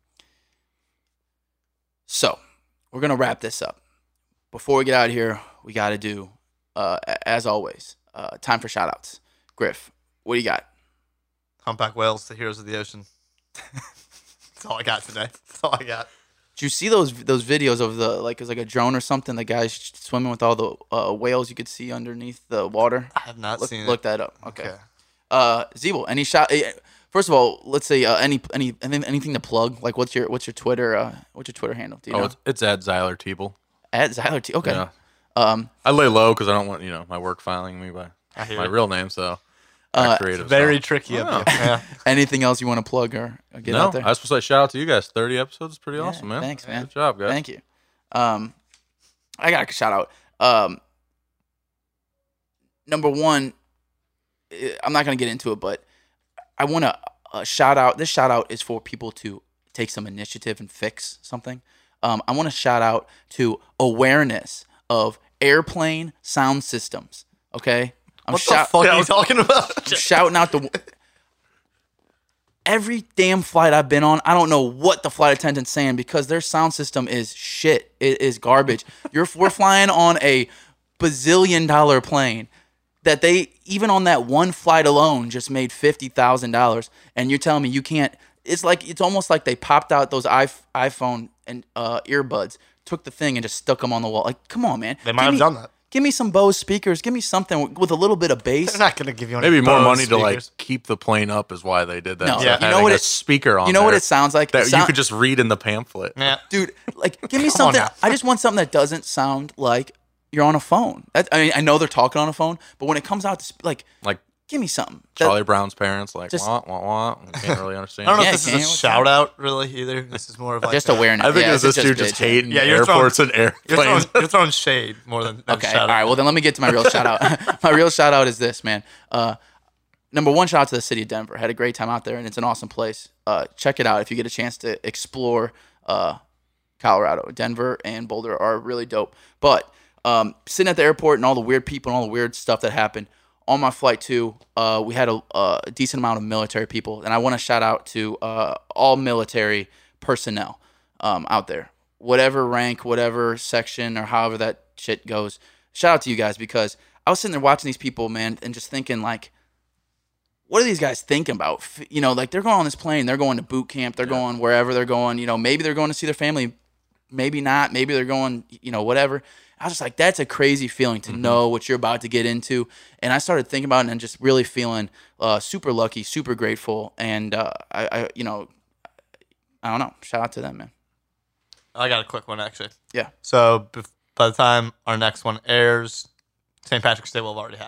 So, we're going to wrap this up. Before we get out of here, we got to do, uh, a- as always, uh, time for shout outs. Griff, what do you got? Humpback whales, the heroes of the ocean. That's all I got today. That's all I got. Did you see those those videos of the, like, it's like a drone or something, the guys swimming with all the uh, whales you could see underneath the water? I have not Look, seen look it. that up. Okay. Okay. Uh, Zeeble, any shot? eh, First of all, let's say uh, any any anything, anything to plug. Like, what's your what's your Twitter? Uh, what's your Twitter handle? Do you Oh, know? it's, it's at Zyler Teeble. At Zyler T. Okay. Yeah. Um, I lay low because I don't want you know my work filing me by I hear my it. real name. So Uh, creative. Very stuff. tricky Oh. up here. Yeah. anything else you want to plug or, or get no, out there? I was supposed to say shout out to you guys. Thirty episodes is pretty Yeah, awesome, man. thanks, man. Good job, guys. Thank you. Um, I got a shout out. Um, number one, eh, I'm not gonna get into it, but I want to uh, shout out. This shout out is for people to take some initiative and fix something. Um, I want to shout out to awareness of airplane sound systems. Okay, I'm What shout- the fuck are you talking about? shouting out the every damn flight I've been on. I don't know what the flight attendant's saying because their sound system is shit. It is garbage. You're we're flying on a bazillion dollar plane that they even on that one flight alone just made fifty thousand dollars, and you're telling me you can't. It's like it's almost like they popped out those iPhone and uh, earbuds, took the thing and just stuck them on the wall. Like, come on, man. They might Give have me- done that. Give me some Bose speakers. Give me something with a little bit of bass. They're not going to give you any Maybe more Bose money to like speakers. keep the plane up is why they did that. No, instead yeah. of You know having what a it- speaker on You know what there it sounds like? It that you sound- could just read in the pamphlet. Yeah. dude, like, give me Come on something. now. I just want something that doesn't sound like you're on a phone. That, I mean, I know they're talking on a phone, but when it comes out to sp- like, Like give me something. That- Charlie Brown's parents, like Just- wah wah wah. I can't really understand. I don't know Yeah, if this can is a you? shout out really either. This is more of like just a- awareness. I think yeah, it's this just dude just bitching. hating Yeah, you're airports and You're throwing, airplanes. you're throwing shade more than, than Okay, shout all right. out. Well, then let me get to my real shout out. My real shout out is this, man. Uh, number one, shout out to the city of Denver. Had a great time out there, and it's an awesome place. Uh, check it out if you get a chance to explore uh, Colorado. Denver and Boulder are really dope. But um, sitting at the airport and all the weird people and all the weird stuff that happened on my flight too, uh, we had a, a decent amount of military people, and I want to shout out to uh, all military personnel um, out there, whatever rank, whatever section, or however that shit goes. Shout out to you guys because I was sitting there watching these people, man, and just thinking like, what are these guys thinking about? F- You know, like they're going on this plane, they're going to boot camp, they're going wherever they're going. You know, maybe they're going to see their family, maybe not, maybe they're going, you know, whatever. I was just like, that's a crazy feeling to know what you're about to get into. And I started thinking about it and just really feeling uh, super lucky, super grateful. And uh, I, I, you know, I don't know. Shout out to them, man. I got a quick one actually. Yeah. So bef- by the time our next one airs, Saint Patrick's Day will have already happened.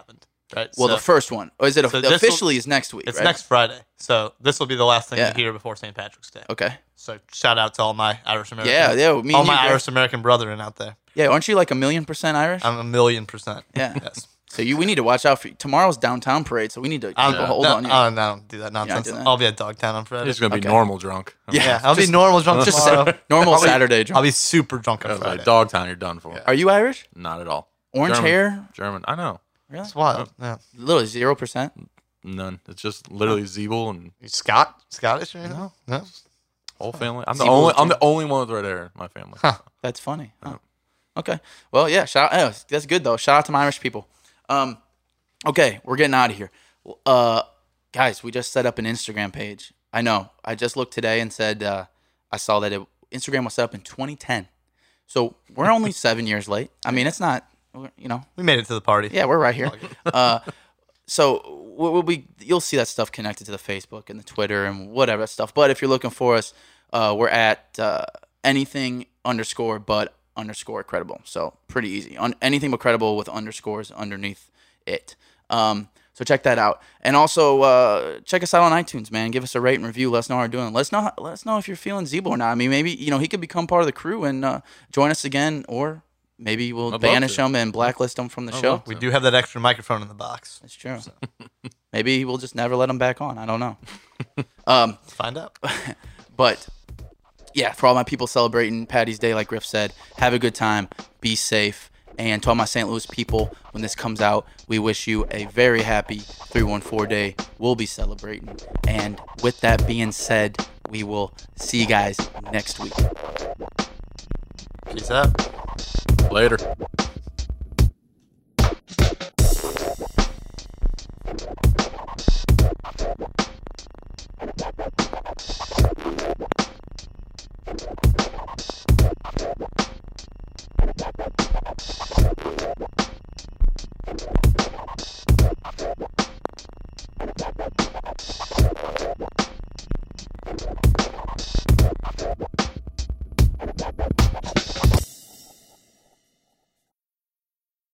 Right. Well, so the first one. Or is it so this will- officially is next week, it's right? next Friday. So this will be the last thing Yeah. you hear before Saint Patrick's Day. Okay. So shout out to all my Irish American. Yeah, yeah. Me all and you, my bro. Irish American brethren out there. Yeah, aren't you like a million percent Irish? I'm a million percent. Yeah. Yes. So you, we need to watch out for you. Tomorrow's downtown parade, so we need to keep I'm, a hold no, on you. I don't, I don't do that nonsense. doing that? I'll be at Dogtown on Friday. He's gonna be Okay. normal drunk. Yeah. Yeah, I'll just- be normal drunk Just tomorrow. sa- normal I'll be- Saturday drunk. I'll be super drunk on Uh, Friday. Dogtown, you're done for. Are you Irish? Not at all. Orange German. hair? German. I know. Really? It's wild. Yeah. Literally zero percent. None. It's just literally Zeeble and You Scott? Scottish or anything? No. whole family. I'm the Zeeble's only. I'm German. the only one with red hair in my family. That's funny. Huh. Okay. Well, yeah. Shout. Oh, that's good though. Shout out to my Irish people. Um. Okay, we're getting out of here. Uh, guys, we just set up an Instagram page. I know. I just looked today and said uh, I saw that it, Instagram was set up in twenty ten. So we're only seven years late. I mean, it's not. You know. We made it to the party. Yeah, we're right here. Uh, so we'll be. You'll see that stuff connected to the Facebook and the Twitter and whatever stuff. But if you're looking for us, uh, we're at uh, anything underscore but underscore credible. So pretty easy. On anything but credible with underscores underneath it. Um, so check that out, and also uh, check us out on iTunes, man. Give us a rate and review. Let us know how we're doing. Let us know. Let us know if you're feeling Zeeble or not. I mean, maybe you know he could become part of the crew and uh, join us again, or maybe we'll I'd love banish to. him and blacklist him from the I'd show. love We do have that extra microphone in the box. That's true. Maybe we'll just never let him back on. I don't know. Um, Let's find out. but yeah, for all my people celebrating Patty's Day, like Griff said, have a good time, be safe, and to all my Saint Louis people, when this comes out, we wish you a very happy three one four day. We'll be celebrating. And with that being said, we will see you guys next week. Peace out. Later.